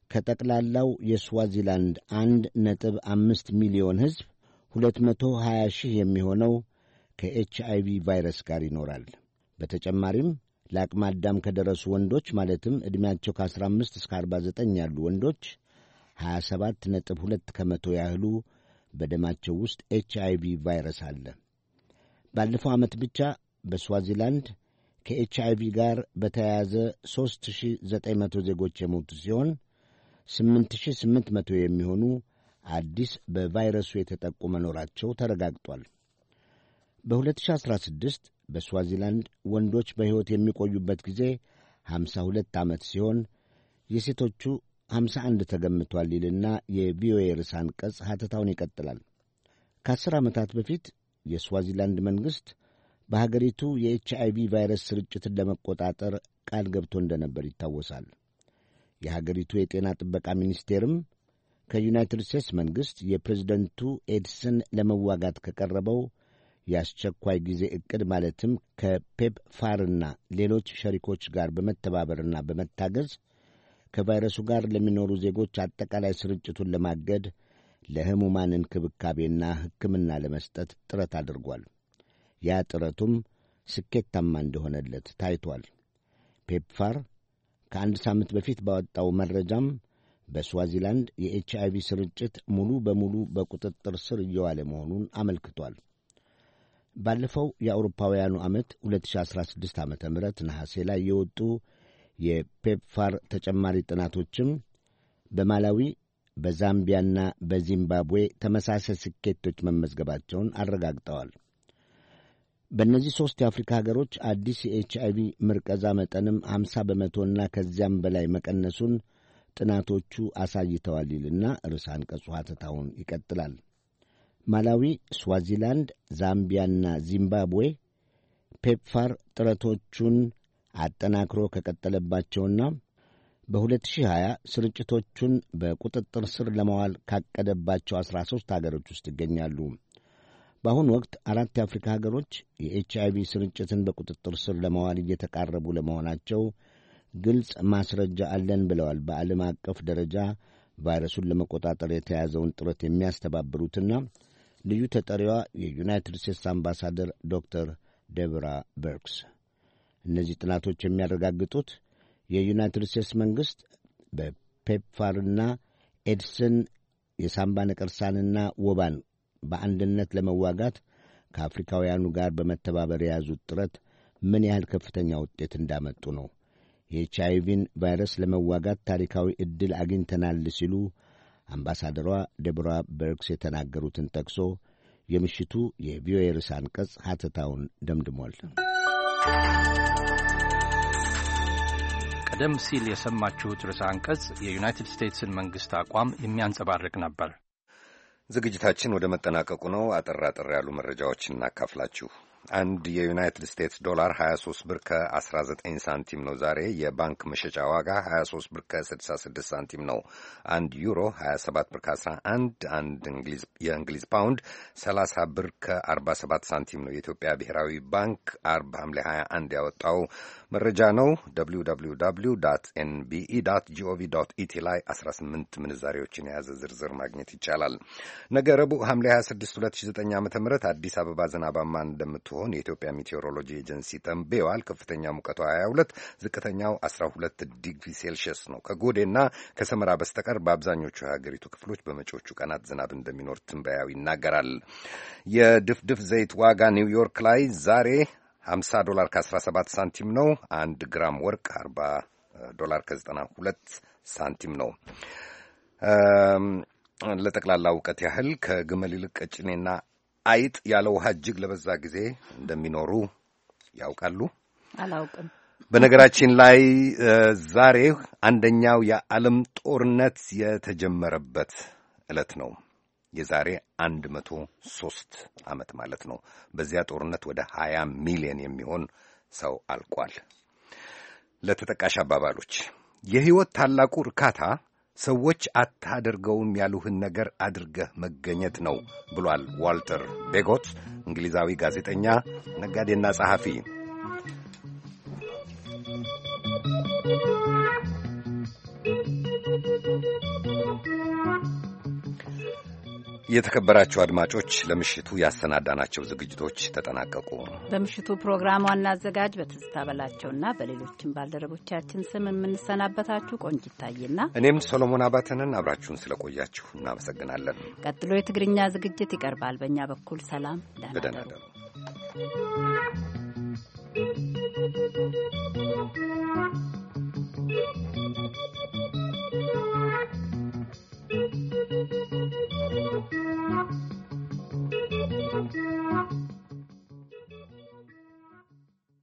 ከጠቅላላው የስዋዚላንድ አንድ ነጥብ አምስት ሚሊዮን ሕዝብ ሁለት መቶ ሀያ ሺህ የሚሆነው ከኤች አይ ቪ ቫይረስ ጋር ይኖራል። በተጨማሪም ለአቅመ አዳም ከደረሱ ወንዶች ማለትም ዕድሜያቸው ከአስራ አምስት እስከ አርባ ዘጠኝ ያሉ ወንዶች ሀያ ሰባት ነጥብ ሁለት ከመቶ ያህሉ በደማቸው ውስጥ ኤች አይ ቪ ቫይረስ አለ። ባለፈው ዓመት ብቻ በስዋዚላንድ ከኤች አይ ቪ ጋር በተያያዘ ሦስት ሺህ ዘጠኝ መቶ ዜጎች የሞቱ ሲሆን ስምንት ሺህ ስምንት መቶ የሚሆኑ አዲስ በቫይረሱ የተጠቁ መኖራቸው ተረጋግጧል። በሁለት ሺህ አስራ ስድስት በስዋዚላንድ ወንዶች በሕይወት የሚቆዩበት ጊዜ ሀምሳ ሁለት ዓመት ሲሆን የሴቶቹ ሀምሳ አንድ ተገምቷል ይልና የቪኦኤ ርዕሰ አንቀጽ ሐተታውን ይቀጥላል። ከአስር ዓመታት በፊት የስዋዚላንድ መንግሥት በሀገሪቱ የኤች አይ ቪ ቫይረስ ስርጭትን ለመቆጣጠር ቃል ገብቶ እንደነበር ይታወሳል። የሀገሪቱ የጤና ጥበቃ ሚኒስቴርም ከዩናይትድ ስቴትስ መንግሥት የፕሬዝደንቱ ኤድስን ለመዋጋት ከቀረበው የአስቸኳይ ጊዜ ዕቅድ ማለትም ከፔፕፋርና ሌሎች ሸሪኮች ጋር በመተባበርና በመታገዝ ከቫይረሱ ጋር ለሚኖሩ ዜጎች አጠቃላይ ስርጭቱን ለማገድ ለሕሙማን እንክብካቤና ሕክምና ለመስጠት ጥረት አድርጓል። ያ ጥረቱም ስኬታማ እንደሆነለት ታይቷል። ፔፕፋር ከአንድ ሳምንት በፊት ባወጣው መረጃም በስዋዚላንድ የኤች አይ ቪ ስርጭት ሙሉ በሙሉ በቁጥጥር ስር እየዋለ መሆኑን አመልክቷል። ባለፈው የአውሮፓውያኑ ዓመት ሁለት ሺህ አስራ ስድስት ዓመተ ምህረት ነሐሴ ላይ የወጡ የፔፕፋር ተጨማሪ ጥናቶችም በማላዊ በዛምቢያና በዚምባብዌ ተመሳሳይ ስኬቶች መመዝገባቸውን አረጋግጠዋል። በእነዚህ ሦስት የአፍሪካ ሀገሮች አዲስ የኤች አይ ቪ ምርቀዛ መጠንም ሀምሳ በመቶና ከዚያም በላይ መቀነሱን ጥናቶቹ አሳይተዋል ይልና ርዕሰ አንቀጹ ሐተታውን ይቀጥላል። ማላዊ፣ ስዋዚላንድ፣ ዛምቢያና ዚምባብዌ ፔፕፋር ጥረቶቹን አጠናክሮ ከቀጠለባቸውና በሁለት ሺህ ሀያ ስርጭቶቹን በቁጥጥር ስር ለማዋል ካቀደባቸው አስራ ሦስት አገሮች ውስጥ ይገኛሉ። በአሁኑ ወቅት አራት የአፍሪካ ሀገሮች የኤች አይ ቪ ስርጭትን በቁጥጥር ስር ለማዋል እየተቃረቡ ለመሆናቸው ግልጽ ማስረጃ አለን ብለዋል። በዓለም አቀፍ ደረጃ ቫይረሱን ለመቆጣጠር የተያዘውን ጥረት የሚያስተባብሩትና ልዩ ተጠሪዋ የዩናይትድ ስቴትስ አምባሳደር ዶክተር ዴቦራ በርክስ እነዚህ ጥናቶች የሚያረጋግጡት የዩናይትድ ስቴትስ መንግሥት በፔፕፋርና ኤድስን የሳምባ ነቀርሳንና ወባን በአንድነት ለመዋጋት ከአፍሪካውያኑ ጋር በመተባበር የያዙት ጥረት ምን ያህል ከፍተኛ ውጤት እንዳመጡ ነው። የኤች አይ ቪን ቫይረስ ለመዋጋት ታሪካዊ ዕድል አግኝተናል ሲሉ አምባሳደሯ ዴቦራ በርክስ የተናገሩትን ጠቅሶ የምሽቱ የቪኦኤ ርዕሰ አንቀጽ ሐተታውን ደምድሟል። ቀደም ሲል የሰማችሁት ርዕሰ አንቀጽ የዩናይትድ ስቴትስን መንግሥት አቋም የሚያንጸባርቅ ነበር። ዝግጅታችን ወደ መጠናቀቁ ነው። አጠር አጠር ያሉ መረጃዎችን እናካፍላችሁ። አንድ የዩናይትድ ስቴትስ ዶላር ሀያ ሦስት ብር ከአስራ ዘጠኝ ሳንቲም ነው ዛሬ። የባንክ መሸጫ ዋጋ ሀያ ሦስት ብር ከስልሳ ስድስት ሳንቲም ነው። አንድ ዩሮ ሀያ ሰባት ብር ከአስራ አንድ፣ አንድ የእንግሊዝ ፓውንድ ሰላሳ ብር ከአርባ ሰባት ሳንቲም ነው። የኢትዮጵያ ብሔራዊ ባንክ አርብ ሐምሌ ሀያ አንድ ያወጣው መረጃ ነው። ደብሊው ደብሊው ደብሊው ዶት ኤን ቢ ኢ ዶት ጂኦቪ ዶት ኢቲ ላይ አስራ ስምንት ምንዛሬዎችን የያዘ ዝርዝር ማግኘት ይቻላል። ነገ ረቡዕ ሐምሌ ሀያ ስድስት ሁለት ሺህ ዘጠኝ ዓመተ ምህረት አዲስ አበባ ዝናባማ እንደምትሆን የኢትዮጵያ ሜቴዎሮሎጂ ኤጀንሲ ተንብየዋል። ከፍተኛ ሙቀቷ ሀያ ሁለት፣ ዝቅተኛው አስራ ሁለት ዲግሪ ሴልሺየስ ነው። ከጎዴና ከሰመራ በስተቀር በአብዛኞቹ የሀገሪቱ ክፍሎች በመጪዎቹ ቀናት ዝናብ እንደሚኖር ትንበያው ይናገራል። የድፍድፍ ዘይት ዋጋ ኒውዮርክ ላይ ዛሬ ሀምሳ ዶላር ከአስራ ሰባት ሳንቲም ነው። አንድ ግራም ወርቅ አርባ ዶላር ከዘጠና ሁለት ሳንቲም ነው። ለጠቅላላ እውቀት ያህል ከግመል ይልቅ ቀጭኔና አይጥ ያለ ውሃ እጅግ ለበዛ ጊዜ እንደሚኖሩ ያውቃሉ? አላውቅም። በነገራችን ላይ ዛሬ አንደኛው የዓለም ጦርነት የተጀመረበት ዕለት ነው። የዛሬ አንድ መቶ ሦስት ዓመት ማለት ነው። በዚያ ጦርነት ወደ ሀያ ሚሊዮን የሚሆን ሰው አልቋል። ለተጠቃሽ አባባሎች የሕይወት ታላቁ እርካታ ሰዎች አታደርገውም ያሉህን ነገር አድርገህ መገኘት ነው ብሏል ዋልተር ቤጎት፣ እንግሊዛዊ ጋዜጠኛ፣ ነጋዴና ጸሐፊ። የተከበራችሁ አድማጮች ለምሽቱ ያሰናዳናቸው ዝግጅቶች ተጠናቀቁ። በምሽቱ ፕሮግራም ዋና አዘጋጅ በትዝታ በላቸውና በሌሎችም ባልደረቦቻችን ስም የምንሰናበታችሁ ቆንጂት ታዬና እኔም ሶሎሞን አባተንን አብራችሁን ስለቆያችሁ እናመሰግናለን። ቀጥሎ የትግርኛ ዝግጅት ይቀርባል። በእኛ በኩል ሰላም፣ ደህና እደሩ።